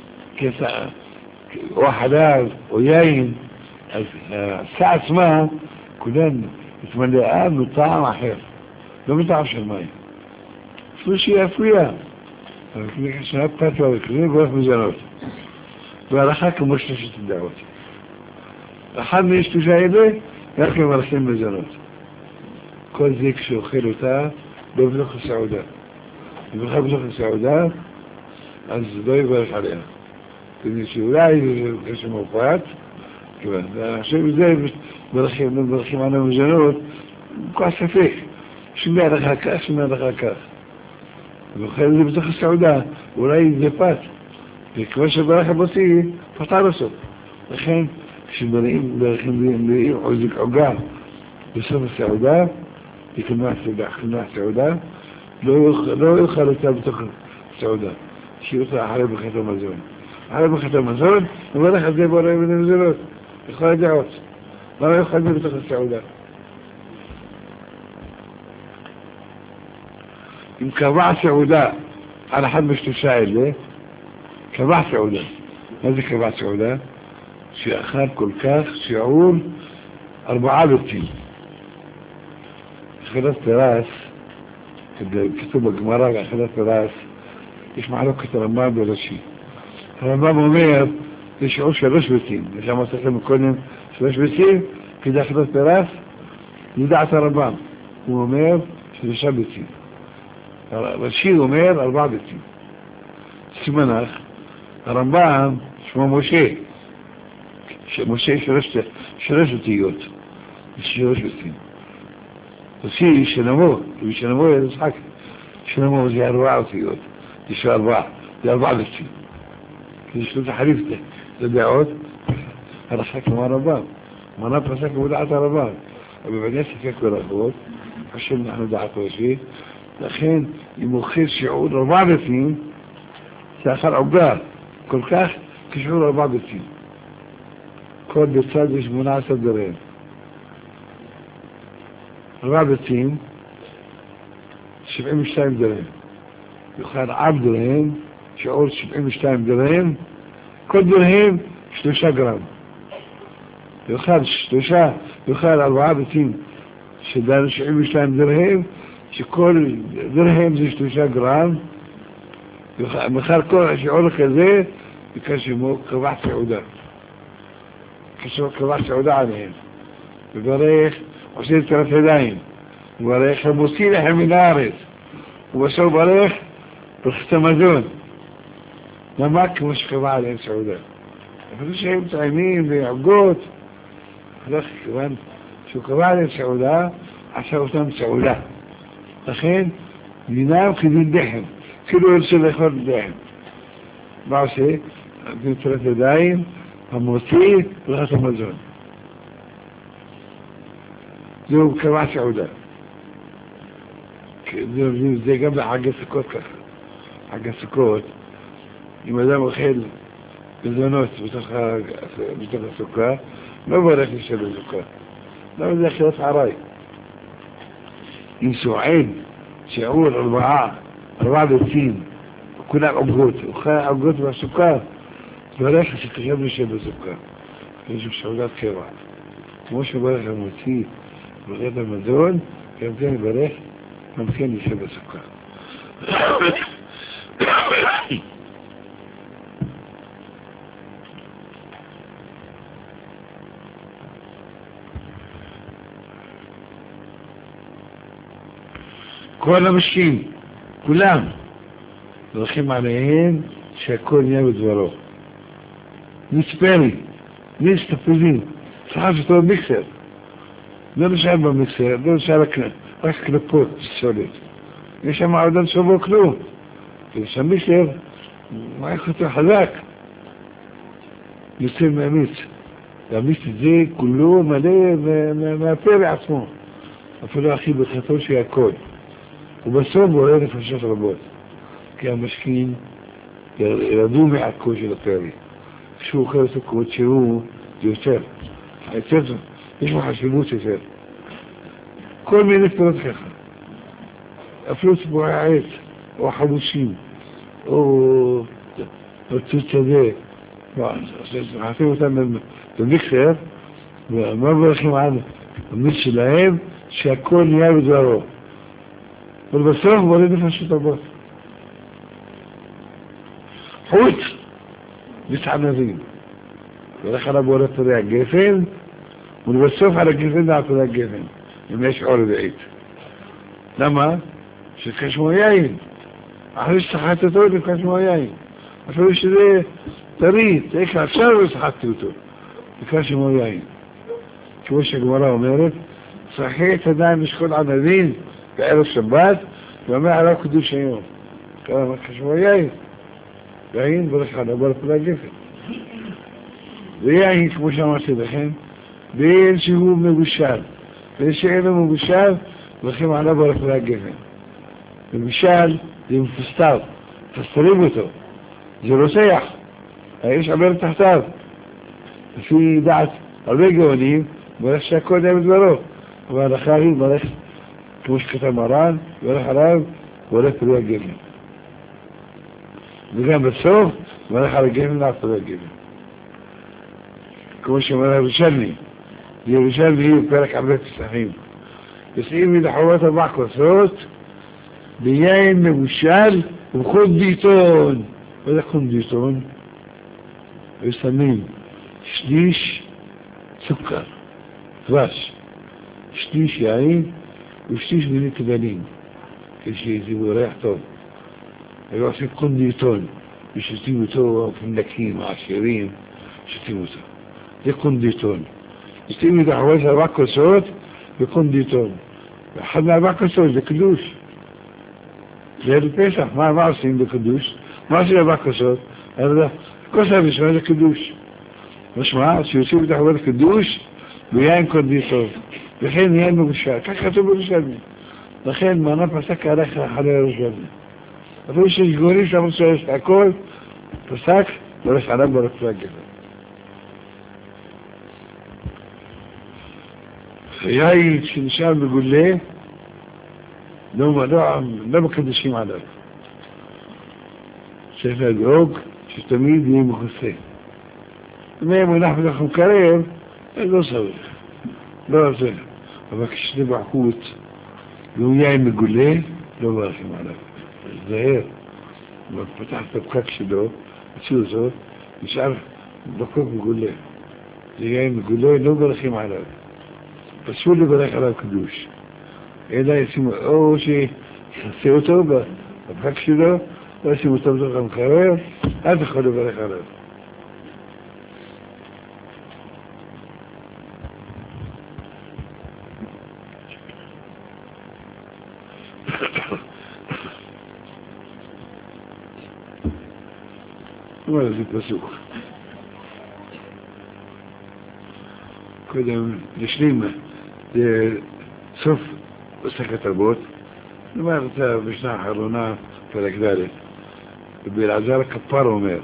או חלב, או יין, אז העצה עצמה, כולן מתמלאה מטעם אחר, לא מטעם של מים. אפילו שהיא אפויה. אבל כשנה פתווה וכזה, בורף מזונות. והלכה כמו שלושת דעות. אחד משלושה האלה, רק ממלכים מזונות. כל זה כשאוכל אותה, לא בתוך הסעודה. אם אוכל בתוך הסעודה, אז לא יברך עליה. כדי שאולי יש מופעת, אני חושב שזה מברכים על המזונות, כל ספק. שומע לך כך, שומע לך כך. ואוכל את זה בתוך הסעודה, אולי זה פת. וכמו שברך הבוטי, פתר אותו. לכן, כשמראים עוזק עוגה בסוף הסעודה, יקנה הסעודה, לא יאכל אותה בתוך הסעודה. שיהיה אותה אחרי ברכת המזון. אחרי ברכת המזון, מברך על זה בורא מן המזונות. יכול לדעות. למה יאכל את זה בתוך הסעודה? אם קבע סעודה על אחד משלושה האלה, קבע סעודה. מה זה קבע סעודה? שאכל כל כך שיעור 4 ביצים. תחילת תרס, כתוב בגמרא באכילת פרס, יש מחלוקת הרמב"ם ברש"י. הרמב"ם אומר, זה שיעור 3 ביצים. יש אמרתי לכם קודם 3 ביצים, כדי אכילת פרס, לדעת הרמב"ם. הוא אומר 3 ביצים. רש"י אומר 4 ביצים. סימנך, הרמב"ם שמו משה. משה יש 3 אותיות. יש 3 ביצים. רש"י שנמו יצחק. שנמו זה 4 אותיות. יש 4. זה 4 ביצים. יש לו תחליף לדעות, הרש"י כמו הרמב"ם. מנה פסק בדעת הרמב"ם. אבל בוודאי ספק ברכות, חשוב אנחנו דעתו ראשי, לכן אם אוכל שיעור 4 ביצים, זה אכל עוגה, כל כך כשיעור 4 ביצים. כל ביצה זה 18 דרהם. 4 ביצים, 72 דרהם. יאכל 4 דרהם, שיעור 72 דרהם, כל דרהם 3 גרם. יאכל 4 ביצים, שדן 72 דרהם, שכל דרהם זה 3 גרם, מחר כל השיעור כזה, ביקש שמו קבע סעודה. קבע סעודה עליהם. וברך, עושה את תרף ידיים. וברך, המוציא לכם מן הארץ. ובסוף ברך, ברכת המזון. למה? כמו שקבע עליהם סעודה. אפילו שהם טעימים ועוגות, כיוון שהוא קבע עליהם סעודה, עשה אותם סעודה. לכן, דינם כדין דחם. כאילו ירצה לאכול דחם. מה עושה? תרף ידיים, המוציא, ברכת המזון. זהו קבע סעודה. זה גם לחג הסוכות ככה. חג הסוכות, אם אדם אוכל מזונות בתוך הסוכה, לא ברך לשם הסוכה. לא זה אכילת עראי. אם סועד, שיעור 4 ביצים, כולם עוגות, אוכל עוגות בסוכה, ברך שתחייב לשם הסוכה. יש סעודת קבע. כמו שברך המוציא, ברכת המזון, גם כן ברך, גם כן לשם הסוכה. כל המשקים, כולם, דרכים עליהם שהכל נהיה בדברו. נספרי, נסתפזים, צריכה שתור מיקסר. לא נשאר במיקסר, לא נשאר רק קלפות סולת. יש שם עודן שבו כלום. יש שם מיקסר, מעיך אותו חזק. יוצא מהמיץ. והמיץ זה כולו מלא מהפרע עצמו. אפילו הכי בחתו שיהיה הכל. ובסוף בורא נפשות רבות, כי המשקים ירדו מעכו של הפרי. כשהוא אוכל סוכות שהוא יותר, יש לו חשיבות יותר. כל מיני פירות ככה. אפילו ציפורי העץ, או חמושים, או צוץ הזה. עושים אותם במיקסר, ומה ברכים על המיץ שלהם, שהכל נהיה בדברו. ובסוף בורא נפשות רבות. חוץ מתענבים. ולך עליו בורא תורי הגפן, ולבסוף על הגפן דעתורי הגפן, אם יש עור בעית. למה? שתקשמו יין. אחרי ששחטת אותו, תקשמו יין. אפילו שזה טרי, תקש עכשיו ושחטתי אותו. תקשמו יין. כמו שהגמרא אומרת, שחט עדיין משקול ענבים, בערב שבת, ואומר עליו קדוש היום. כמה חשבו יין. יין ברך עליו ברך לגפן. ויין, כמו שאמרתי לכם, בין שהוא מבושל, בין שאינו מבושל, ברכם עליו ברך לגפן. מבושל זה מפוסטר, מפסטרים אותו. זה רוצח. האש עבר תחתיו. לפי דעת הרבה גאונים, ברך שהכל נהיה בדברו. אבל אחרי ברך כמו שכתב מרן, ברך עליו, ברך פרי הגפן. וגם בסוף, ברך על הגפן לעד פרי הגפן. כמו שאומר ירושלמי, ירושלמי הוא פרק הרבה פסחים. יוצאים מדחובות 4 כוסות, ביין מבושל ובחונדיטון. מה זה חונדיטון? ושמים שליש סוכר, דבש, שליש יין ושליש מיני קטנים, כשיזיבו ריח טוב. היו עושים קונדיטון, ושתים אותו מנקים, עשירים, שתים אותו. זה קונדיטון. שתים את החווה של 4 כוסות וקונדיטון. ואחד מ4 כוסות זה קדוש. זה לפסח, מה עושים בקדוש? מה עושים 4 כוסות? כוס הראשונה זה קדוש. משמע, שיוצאים את החווה לקדוש ויין קונדיטון. לכן יין מבושל. כך כתוב בירושלמי. לכן מנה פסק עליך אחרי ירושלמי. אפילו שיש גורים שאמרו שיש הכל, פסק, דורש עליו ברצועה גבר. יין שנשאר מגולה, לא מקדשים עליו. צריך לדאוג שתמיד יהיה מכוסה. אם יהיה מונח בתוך מקרר, לא סביר. לא זה. אבל כשזה בחוץ, והוא יין מגולה, לא מברכים עליו. זהר. הוא פתח את הפקק שלו, הציעו זאת, נשאר בקוק מגולה. זה יין מגולה, לא מברכים עליו. פסול לברך עליו קדוש. אלא ישימו, או שיחסה אותו בפקק שלו, או ישימו אותו בתוך המקרר, אז יכול לברך עליו. אומר זה פסוק. קודם נשלים סוף מסכת אבות. נאמר אותה בשנה האחרונה פרק ד' ובאלעזר הכפר אומר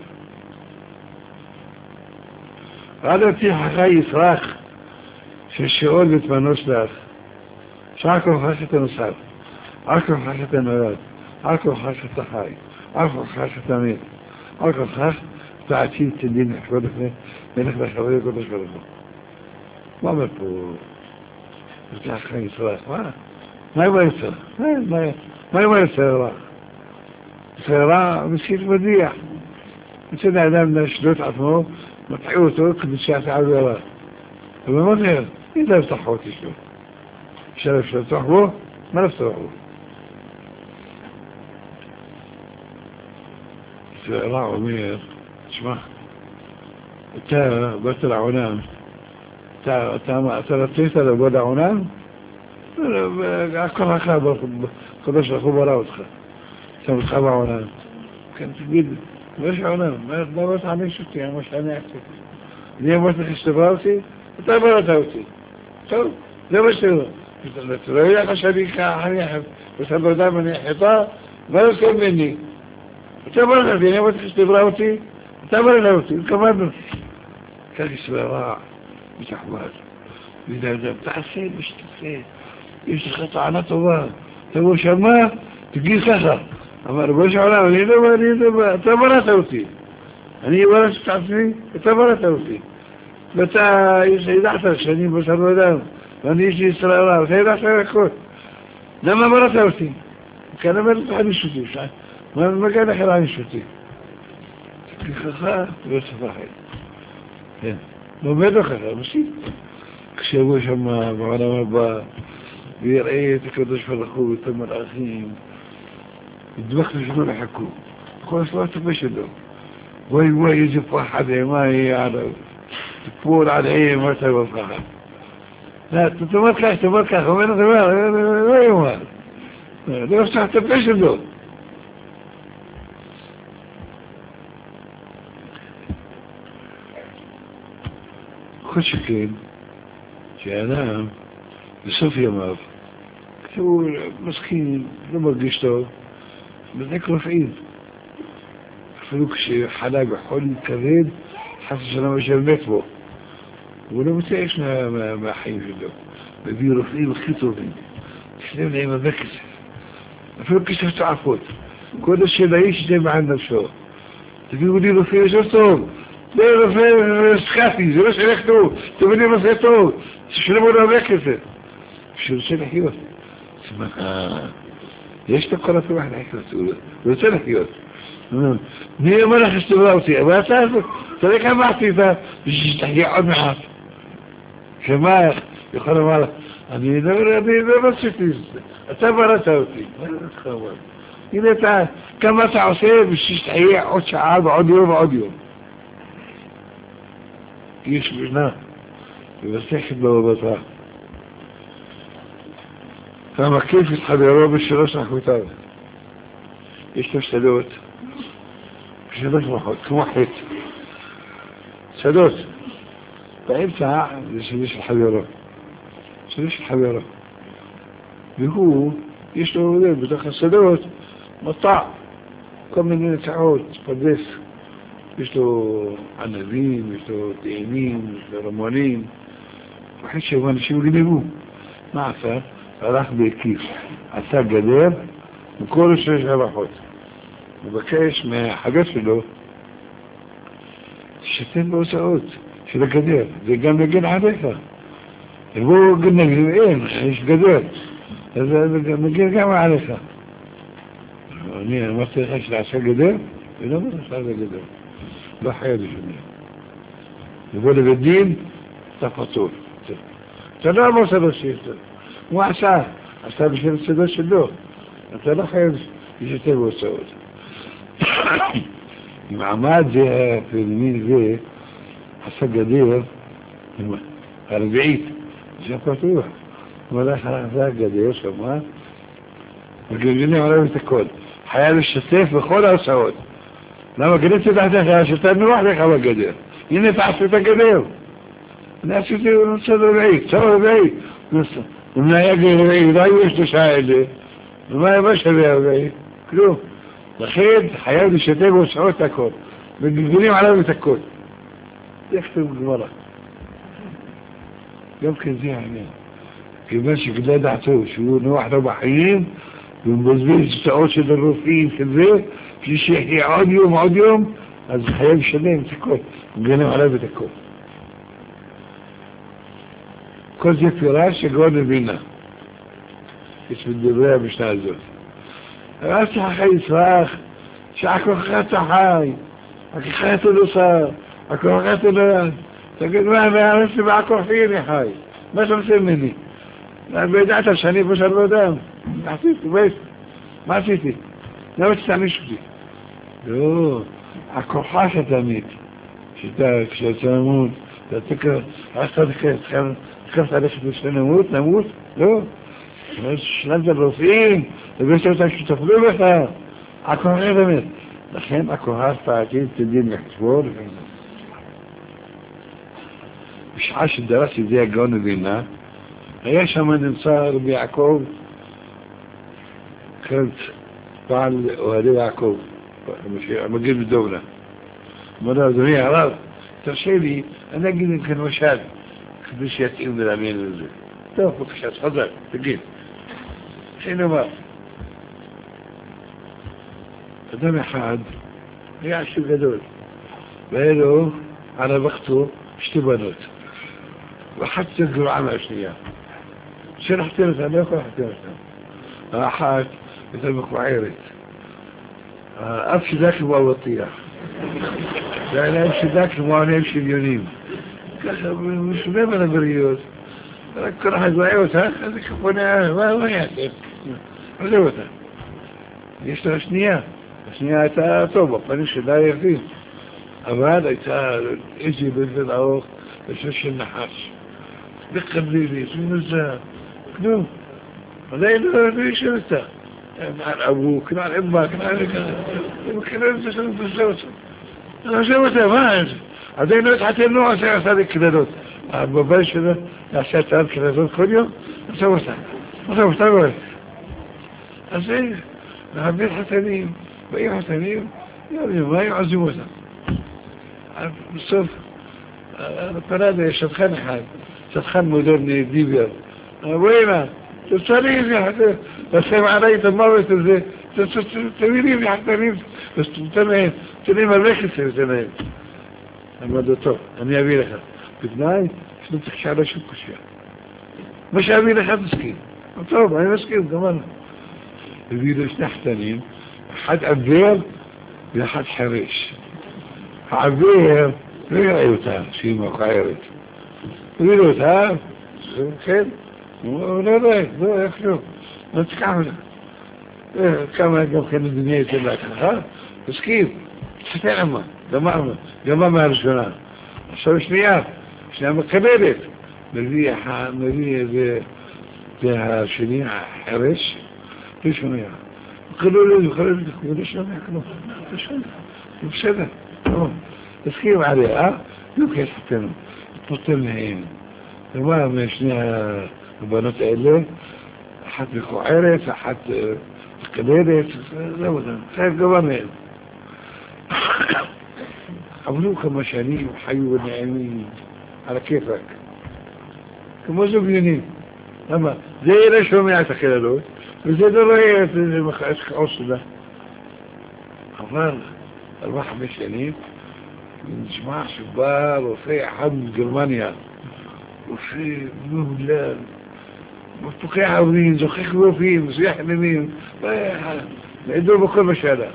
עד אותי חכה יפרח ששאול ותמנוש לך שער כוחך אתה נוסף ער כוחך אתה נולד ער כוחך אתה חי ער כוחך אתה מת ער כוחך אתה עתיד תדין לכבוד לפני מלך וחברי קודש ברוך הוא. מה אומר פה? זה חכה יפרח, מה יבוא יצר? מה יבוא יצר? יצר מסית מדיח. מצד האדם להשלות עצמו, מטעו אותו כדי שיעשה עבירה. אבל מה זה? מי לא יפתח אותי שלו? אפשר לפתוח בו? מה לפתח בו? יצר אומר, תשמע, אתה באת לעולם, אתה רצית לבוא לעולם? הכל אחר בקודש ברוך הוא ברא אותך. שם אותך בעולם. כן, תגיד, לא יש עולם, לא תעניש אותי, מה שאני עשיתי. אני אמרת לך שתברא אותי, אתה בראת אותי. טוב, זה מה שלא. אתה לא יודע לך שאני חניך, וסבא אדם אני חיפה, ולא סתם ממני. אתה בראת אותי, אני אמרת לך שתברא אותי, אתה בראת אותי, וכמדנו. כך יסברע, מתחבד. וידע, תעשה ושתעשה. יש לך טענה טובה. תבוא שמה, תגיד ככה. אמר, בוא שעולם, אני לא בא, אתה בראת אותי. אני בראת את עצמי, אתה בראת אותי. ואתה ידעת שאני בשר אדם, ואני יש לי ישראל רב, אתה ידעת הכל. למה בראת אותי? כאן אמר לך עניש אותי, מה מגן לך לעניש אותי? ככה, ובסוף החיים. כן, לומד לך, מוסיף. כשיבוא שם בעולם הבא, ויראה את הקדוש ברוך הוא ואת המלאכים, ידבח לשמו לחכו. כל הסלעה תפה שלו. וואי, איזה פחד אימה יהיה עליו. תפול עליהם, מה אתה בפחד? לא, תאמר כך, אומר לדבר, לא יאמר. לא יפתח את הפה שלו. כל שכן, שהאדם בסוף ימיו, כשהוא מסכים, לא מרגיש טוב, בדק רופאים. אפילו כשחלה בחול כבד, חס ושלום אשר מת בו. הוא לא מתייאש מהחיים שלו. מביא רופאים הכי טובים. תשלם להם הרבה כסף. אפילו כסף תעפות. כל השאלה היא שתהיה מעל נפשו. תביאו לי רופא יותר טוב. זה רופא סקאטי, זה לא שלך טוב. תביאו לי רופא טוב. תשלמו לו הרבה כסף. שרוצה לחיות. ليش تقرأ في واحد حكرة تقول ويسألك يقول نيه ما رح استبراوتي ما تعرف تريك ما اعطيتها بيجي تحكي عود معاك كما يقول مالا أني نرسيتي أتبرتوتي إذا تعال كما تعصيه بيجي تحكي عود شعاب عود يوم يشبهنا يستحب بوابتها فما كيف يتحضروا بالشرس نحوتها ايش تفسدوت شدوت محوت كموحيت سدوت فإمتع ليش الحضروا ليش الحضروا بيقول يشتغلوا ذلك بدخل سدوت مطاع كم من تعود قدس يشتغلوا عنابين يشتغلوا تيمين يشتغلوا رموانين وحيد شوان شو يقولوا ما عفا راح بكيف عسى قدير وكل الشيء راحوت وبكاش ما حاجات له الشتين له سعود شو ده قدير زي قام نجين عليها هو قلنا ايش قدير هذا نجين قام عليها يعني ما تخش العسى قدير إذا ما تخش هذا قدير لا حياة جميع يقول بالدين تفطور تنام وصل الشيء وعساه عساه بشير السدوش له انت لا خير يجي تبو السعود مع مادة في المين ذي حسا قدير قال بعيد جاكوتوه ولا حسا قدير شما وقلني ولا بتكون حياة الشتيف بخولها السعود لما قلت تحتها يا شتان واحدة خوا قدير هنا تعصيتها قدير الناس يقولون صدر بعيد صدر بعيد وما يجري بعيد لا يوش تشاهد وما يبشر يا بعيد كلهم لخير حياة الشتاء وسعود تكون بتقولين على تكون يكتب المرة يمكن زي يعني كماشي كده دعتوه شو واحدة بحيين بمبزبين تسعوش الروفين في البيت في شيء يعود يوم هذا حياة الشتاء تكون بتقولين على تكون كل زي فراش يقول بينا اسم الدبرية مش نازل راسح خي صراخ شعكو خاتو حاي اكي خاتو لصار اكو خاتو لان تقول ما يعرفش معكو فيني حاي ما تمثل مني لا بيدعت الشاني بشر لودام حسيتي بيت ما حسيتي لا ما تستعنيش بدي يوه اكو حاشة تميت شتاك شتامون تذكر عصتك تخاف عليك مش نموت لا مش نزل رفين بس انت شو تفضل بها اكو غير من الحين اكو هالفا اكيد تدين محسبور مش عاش الدراسة دي قانون بينا ايش من صار بيعقوب كنت فعل وهذا يعقوب مش مجيب الدولة مرة زميع عراض ترشيلي انا قلت يمكن وشاد خدش يتقيم بالعمين الزي توفق شاد فضل تقيم حينما قدام حاد يعشو قدول بقاله على وقته اشتبانوت وحتى تذكروا عمى اشتياه شو رح تنسى ليكو رح تنسى حاد يتبق وعيرت أمشي ذاك المواطية لا أمشي ذاك المواطية أمشي اليونيم مش دايما بريوت أذكر أحد وعيوتها هذا كفوني ما يعتقد عزوتها يشتغل شنية توبة فنش لا يفين أما هذا يجي بالذن أو يشش النحاش دقة بليلي شنو الزهر كنو هذا يلوش انت مع أبوك مع أمك مع يمكن أنت شنو تزوجها أنا زوجها ما أنت هذا ينوت حتى النوع سيصدق كده دوت ببالش ده عشان تعرف كده دوت كل يوم زوجها أقول أزاي نعبير حسنين بأي حسنين يعني ما يعزموها بالصرف القناة شدخان حال شدخان مدرني ديبير وينه تستريني يا حسين بس مع رأيت المرة تستريني حتى نيم بس تنين تنين ملكي تنين أما دكتور أنا أبي لك بدناي شنو تخشى على شو كشيا مش أبي لك مسكين طبعا أنا مسكين كمان يبيلوا شنحتنين حد عبير بحد حريش عبير ريعيوتها شيء ما قايرت ريعيوتها خير ولا رايك ذو يخلو ما تكعمل كما قبل كان الدنيا يتبعك ها بس كيف ستعمل جمع ما رشونا شو شنيات شنيات كبيرت مذيع فيها شنيع حرش ليش شنيع قالوا لي ليش ما ياكلوا مش هذا بس كيف عليه يمكن يحطينه تطلنا هين ما مشنيها البنات اللي حد بكوعيرت حد كبيرت زودا خير قوانين عملوك مشانين وحيوا ونعمين على كيفك كما زبينين اما زي ليش هم يعتقلوا وزي الرأيات اللي ما خاش عصلة عمال الواحد مشانين من جماعة شبال وفي حد من جرمانيا وفي من بلاد وفي عاونين زخيخ وفين وزيح نمين يدور بكل مشاهدة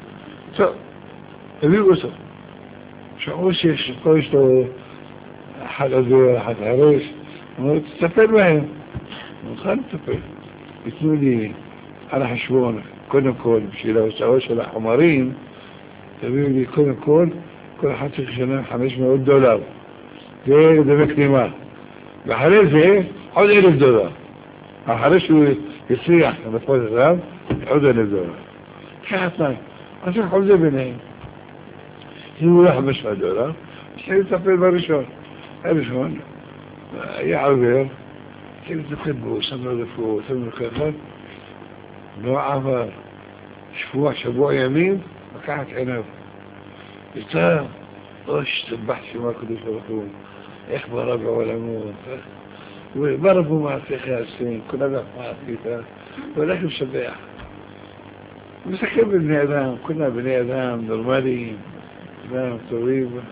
يبيقوا صف شعوش يشتوش حد أدوية حد عريش تستفيد معهم وخلت تستفيد يتنوا لي على حشبونك كنا كل بشي لو سواش على حمارين تبيقوا لي كنا كل حد يخشنان $500 زي قدامك نيمان بحريش ايه حوض $1000 الحريش يسيح لما تفوز الغام حوض $1000 كيف أشوف حوزة بينهم هو $500 شيء تفيد برشون هرشون يعرف كيف تقبوا سمر لفوق سمر كفر نوع عفر شبوع يمين وكعت عنب يتام ايش تبحثي ما كنتوا يشرفون اخبر ربع ولا موت وضربوا مع السين كنا بنفع فيها ولكن شبيع مسكين بني ادم كنا بني ادم نورماليين نعم طويبة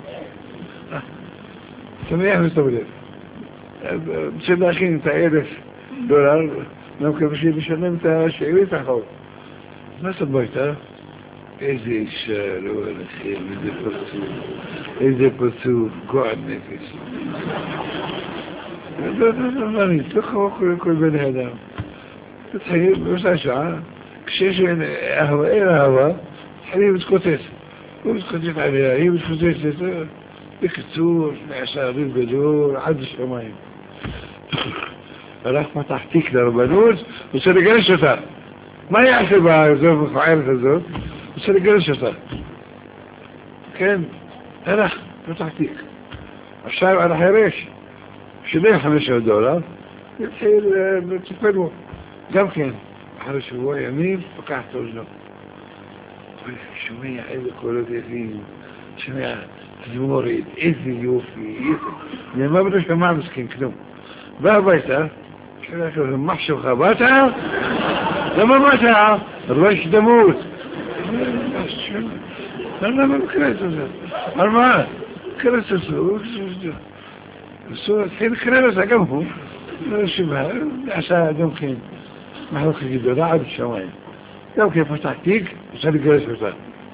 سميح مستولد مش داخلين انت $1000 ممكن مش انت شيء تحول ناس البيت ايزي الشال ولا خير ايزي برسوف قعد نفس ماني تخوى كل بني ادم تتخيل بس عشان كشيش قهوة ايه قهوة حبيب بسكوتيت وبسكوتيت عليها هي بسكوتيت بكتور عشارين بدور عد الشمايم راح ما تحتيك لربانوز وصار جلسة ما يحسبها زوج فعيلة الزوج وصار جلسة كان راح ما تحتيك الشارع راح يريش شنين $500 يتحيل بتفلوه قام كان حرش هو يمين فقعت وجنه شوية عيدة كولوت يخين شوية تزموريد إذي يوفي يعني ما بدوش مع مسكين كنوم بقى بيتها شوية كولوت محشو خباتها لما ماتها الرش دموت لا ما بكريتها المعاد كريتها السورة حين كريتها قمهم شبه عشان يمكن محروق جدا لا عاد الشوائن لو كيف فتحتيك وصلي جلس فتح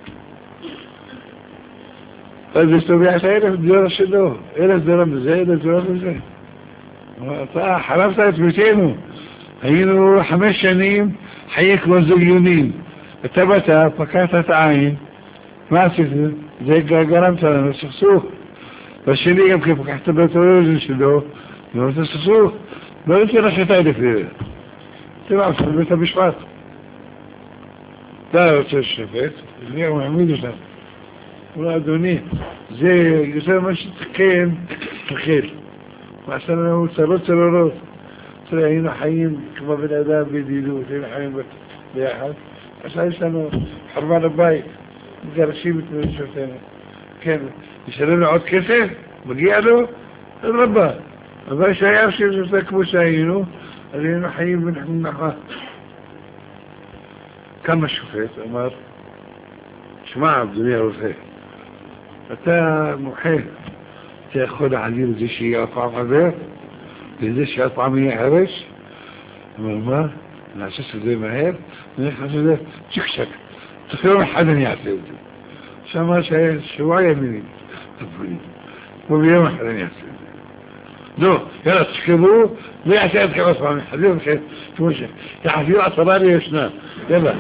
فالبستوبيع سيدة في الدولة الشدوه إلى الدولة بزي إلى الدولة بزي حرام ساعة بيتينه هينو 5 سنين حيك وزيونين اتبتها فكانت عين ما سيدة زي قرمتها نسخسوه فالشنية كيف كحتبت ويوزن شدوه نسخسوه ما انت رح تعرف ليه تبع في البيت مش فات لا تشرفت اليوم عميدوا سنة ولا دوني زي يسمى مش تكين تخيل وعشان هو سرط تلاقينا حيين كما بالأداب بيديدوا تلاقينا حيين بيحد عشان يسمى حرمان الباي قال شيء مثل شفتين كان يسلمنا عود كسر بقي له الربا ما شايف شيء تكبو شايينه اللي حيين من حمنا كم شفت أمر شماع الدنيا والخير حتى محيط تأخذ عديل زي شيء أطعم عبير زي شيء أطعم يحرش أمر ما أنا أساسا زي ما هيك نخلص تكشك تخيرون حدا يعطيه سما شوية مني تقولي وبيوم حدا يعطيه دو يلا تشكروه لا يعطيه كما صامي حبيبي خير توجه يا حبيبي أصباري يشنا يلا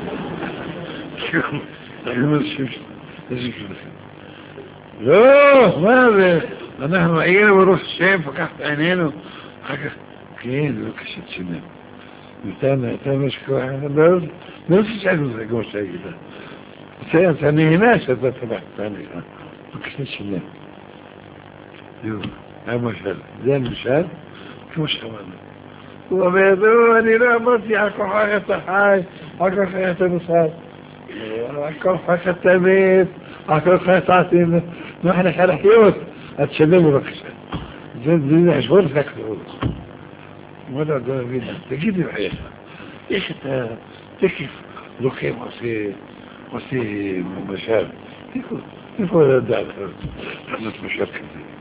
لا ماذا أنا معينه وروح الشام فكحت عينينه حاجة كين وكشت شنو مثلا مش كويس نفس عدد جوش كده ثاني هنا شدت تبع ثاني وكشت شنو يو مشهد زين مشهد مش كمان وبيدوني لا مرتي أكو حاجة حاي أكو حاجة نصاب أكو حاجة تميت أكو حاجة تعطينا نحن خلحيوت أتشلموا بكشة زين عشور ذكر ولا ده بينا تجيب الحياة إيش تكيف لقيم وسي مشاعر كيف هذا الدعم حدث مشاركة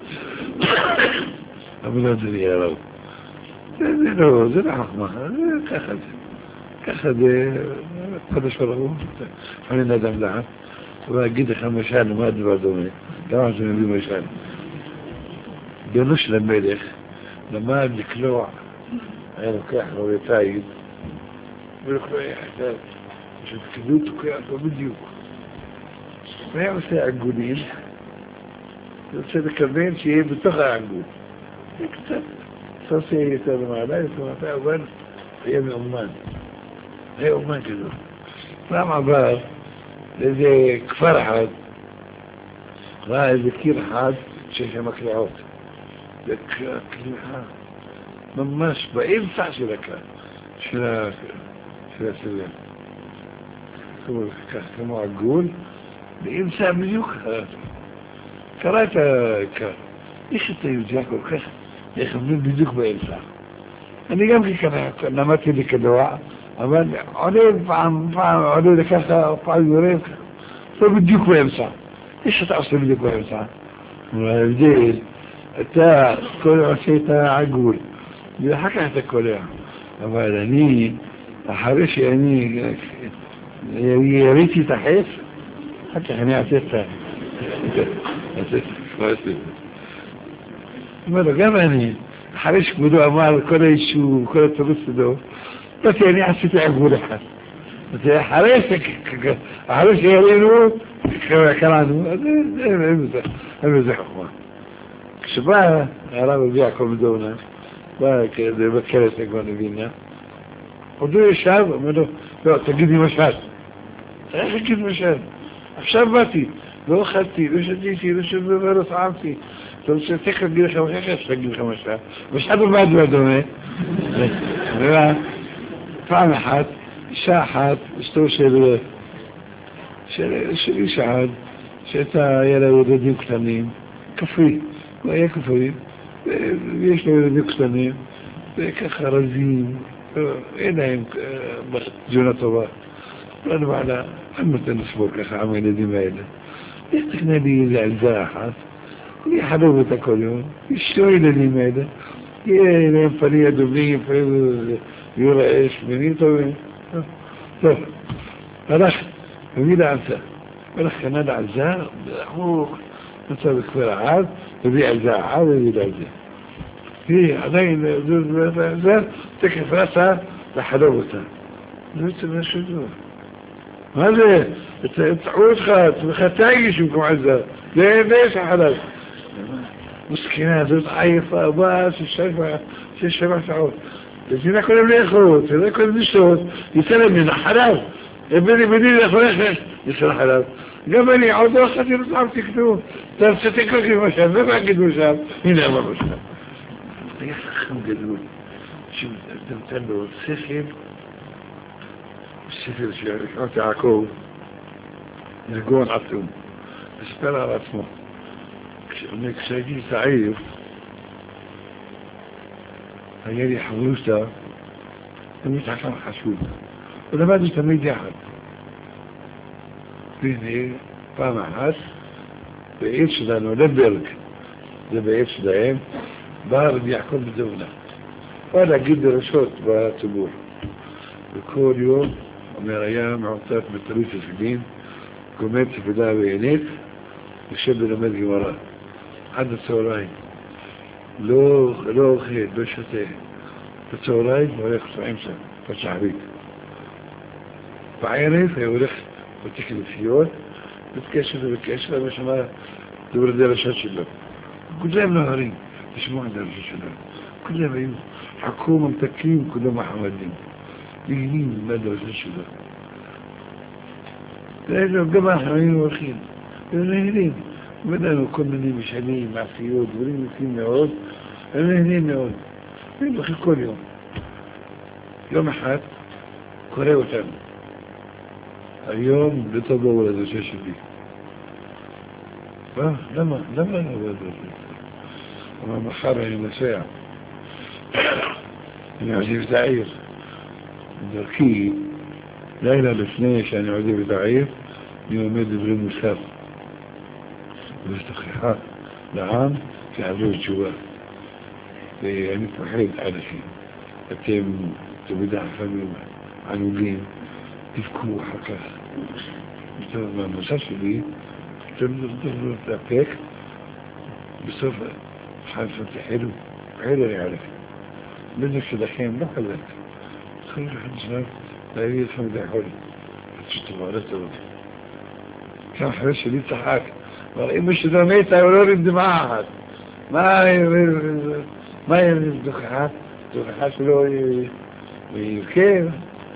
أبدا دري يا رب زين حكمة كأخذ قد شرعه حين ندم لعب وأجد خمشان ما أدري بعدهم كما عشان يبي مشان بينوش لما لما الكلوع يعني كحل ويتايد ويقول يا حساب مش كدوتك يا بديوك ما يعمل ساعة عقودين سيدة كمين شيء بتقع عقود يكتب صوصي يتابع معنا يسمع فيها أول أيام أمان هي أمان كده نعم عبار لذي كفر حد لا ذكير حد شيء مكلعوت لك كلمة مماش بقى ينفعش لك شلا سلام هو كما أقول بإنسان مليوك كراتا إيش التيوجاك وكيف يخبرين بيدوك بإنسان أنا جامك كان نماتي لك الدواء أمان عليك فعم عليك كذا وقال يريك فبيدوك بإنسان إيش تعصب بيدوك بإنسان والديل تا كل شيء تا عقول حكاية كلها أما لاني أحرش يعني يا ريتي تحيف حتى يعني أعطيتها ماذا قامني حرش بدو أمال كل يشو كل تبص دو بس يعني حسيت عقول حس بس حرش يرينو كلامه أمزح أخوان شباب أرابي بيعكم دونا بكرت يقول بينا ودو الشعب مدو تجدي مشهد تجد مشهد شاباتي لو خدتي لو شديتي لو شديتي عامتي لو تكر جيل خمسة تجد خمسة مش حد بعد دونا فعلا حد شاحات استوشل شري شعاد شتا يلا يرديك تنين كفري ويا كفري ليش لو يرديك تنين كخرزين إنهم جونة طبعا وأنا بعد عمة نصبر كخ عمل دي مايلة يتقنا لي العزاحات لي حلوة كل يوم يشتوي لي مايلة ينفلي دبلي يورا إيش مني طوي طب أرخ ميلا أنت أرخ كان عزاء هو أنت بكبر عاد تبيع عزاء عاد يبيع عزاء في عدين دوز عزاء تكف رأسها لحلوتها دوز ما شدوه هذا تعود خاتايش منكم عزاء ليش حلال مسكينات ضعيفة باس الشيء تعود لكن كل اللي يخوت هذا كل يشتغل يسلم من حلال يبني بديل يخوت يصير حلال قبل يعود وقت يطلع تكتب تفتكر في مشهد ما بعد مشهد هنا ما مشهد يخم قدود شو تمثله السفر شو تعاكو يلقون عطهم اسبلا عطمه انك سيدي ضعيف هيالي حضوشتا تميت عشان حشود ولا ما دي تميت احد فيني فاهم حاس بقيتش ده انه ده بيرك ده بقيتش ده ايه بارد يحكم بدولة ولا جد رشوت بتبور וכל יום, אומר, היה מעוצת מטריס הסגים, גומד תפילה ועינית, יושב ולומד גמרא. עד הצהריים. לא אוכל, לא שותה. בצהריים הוא הולך לסעים שם, בשחרית. בערב הוא הולך בתיק לפיות, מתקשר, ושמע דבר דרשות שלו. כולם נוהרים, לשמוע דרשות שלו. כולם היו חכו ממתקים, כולם מחמדים. נהנים מהדרשות שלו. גם אנחנו היינו הולכים, ונהנים. ובדנו כל מיני משנים, מעשיות, דברים יפים מאוד, ונהנים מאוד. היינו הולכים כל יום. יום אחד קורא אותנו. היום לא תבואו לדרשה שלי. למה לא בא לדרשה? אבל מחר אני נוסע. אני עוזב את העיר. דרכי, לילה לפני שאני עוזב את העיר, אני עומד דברי מוסף. ויש תוכחה לעם שעברו תשובה. ואני פוחד אנשים. אתם תמיד חכמים, ענוגים, תבכו אחר כך. במסע שלי, אתם תדברו להתאפק, בסוף חלפת תחילו, חילו לי עליכם. בדק שלכם לא חלק. خير الحجاب لا يريد حمد حولي تشتغل على التوبة كان حرش لي تحاك مش إذا ميت ولا يريد معها ما يريد دخحات له ويكيب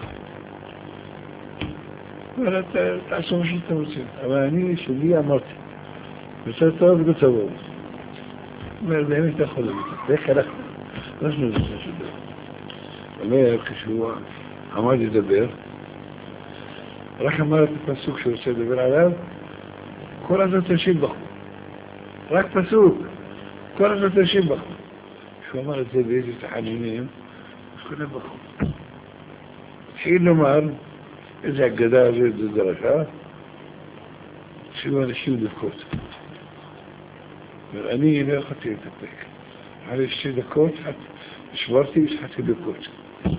ولا تعسوا مش التوسيل أماني شلي أمرتي بس التوبة قلت أبوه ما يريد تأخذ ليك لك لازم نزل ما يركشوا عماد يدبر راح مرة الفسوق شو رسال يدبر على كل هذا تنشيل بخو راح فسوق كل هذا تنشيل بخو شو مرة زي بيجي تحنينين كلها بخو حين نمر إذا قدار زي الدرجات شو أنا شو دكوت أني لا خطير تتك على الشي دكوت حتى شبرتي مش حتى دكوت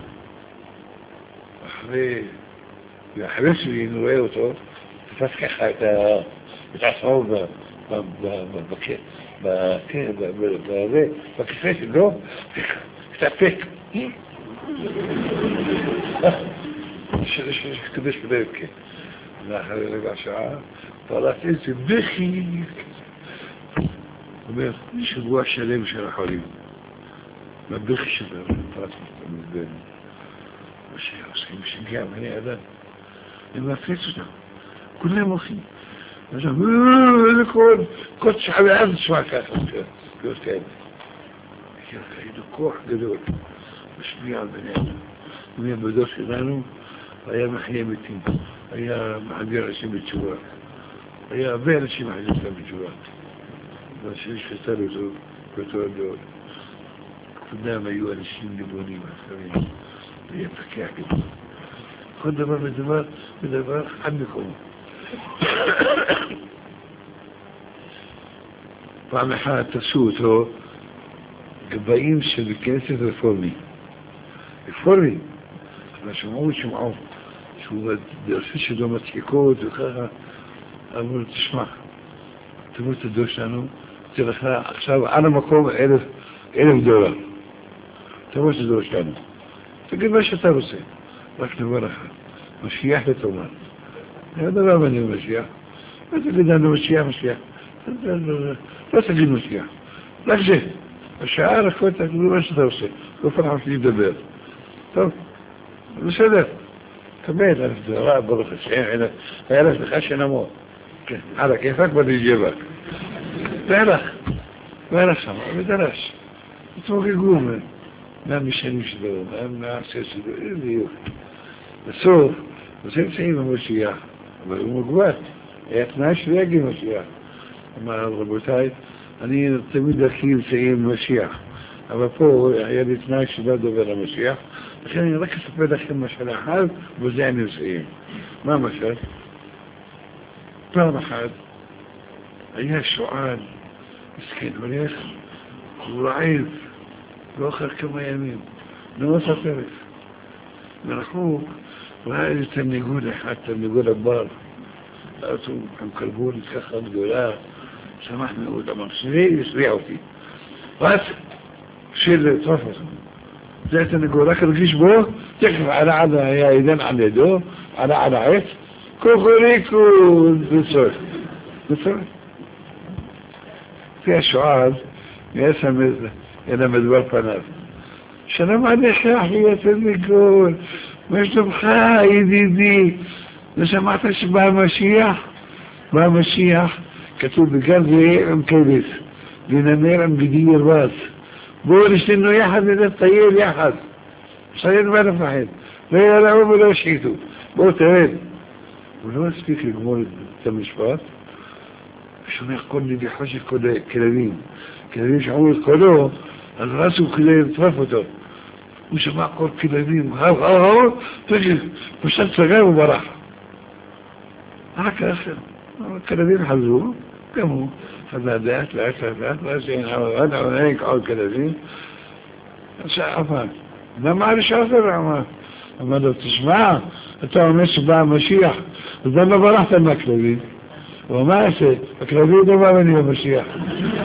يحرس لي انه ايه وطور تفتح حتى بتعصبه بكفاش الجو تفتح كدش بدايك لا خلي ربع ساعة طلعت انت بخي مش الوحشة ليه مش راح حولي ما بخش طلعت بالنسبة مش نجاع بني آدم لما فيتنا كلها مخي مثلا كنت شعبي عارف تسمع كاتب قلت كاتب يدو كوح قدول مش بيع البني آدم ومين بدوش غانو ويا محيا متين ويا محبير عشي بالجوات ويا بير عشي محيا بالجوات بس ايش فتروا كتور دول قدام ايوه الشيء اللي مثلا يفكاك خد ما بدماغ عنكم طعم حالة تسوته قبائين بالكنيسة الرفورمي احنا شمعوه شو درسيش دوما تحكوت وكذا أقول تسمع تقول تدوش عنه تلخنا أخشاب أنا مقوم $1000 تقول تدوش عنه تقول ماشي ترسي لكن ورخة مشيح لتومان هذا ما من المشيح ما تقول أنه مشيح لا تقول مشيح لا تجي الشعار كنت تقول ماشي ترسي وفرحة في دبير طب بس هذا كمية ألف دراء برخ الشعين عيالك بخش نموت على كيفك بدي يجيبك لا سمع بدرس تبغى يقوم ما مش دول ما أساس اللي الصوف وسيم سيم المشيح والمقوات 12 يجي مشيح أما الربوتاي أني تميد أكيد سيم مشيح أما فوق يعني 12 بدو بلا مشيح عشان يركز في داخل مشهد حال وزعني وسيم ما مشهد طال حد أيها السؤال مسكين وليس ورعيف الآخر كما يمين نوصل تعرف מרחוק, ראה איזה תרנגול אחד, תרנגול הבר. ראיתו עם קרבולת ככה גדולה, שמח מאוד, אמר, שני, ישריע אותי. רץ, שיר לטרוף אותו. זה התרנגול, רק הרגיש בו, תכף עלה על הידן על ידו, עלה על העץ, קוקוריקו, בצורך. في شعار يسمى إلى مدور فناف شنو عليك يا حياة النقول مش تبخى يديدي لسمعتش بها مشيح كتب بقلبي مكيبس لنمير بدير راس بقولش انه يحد من الطير يحد صير ما نفعين لا يلعب ولا شيته قلت وين ولو سبيك الجمهور التمشفات شو يقول لي بحوش كلابين شعور يقولوه الرأس وكلابين ترفضوا مش معقول كلابين هاو تجي مش تتسجل وبراح هكذا كلابين حزوه كمو فنادات لا أنا هناك أو كلابين أفهم ده ما عارف شافر أما لو تسمع أنت مش بقى مشيح ده ما براحت المكلبين وما أسي أكلبين ده ما بني المشيح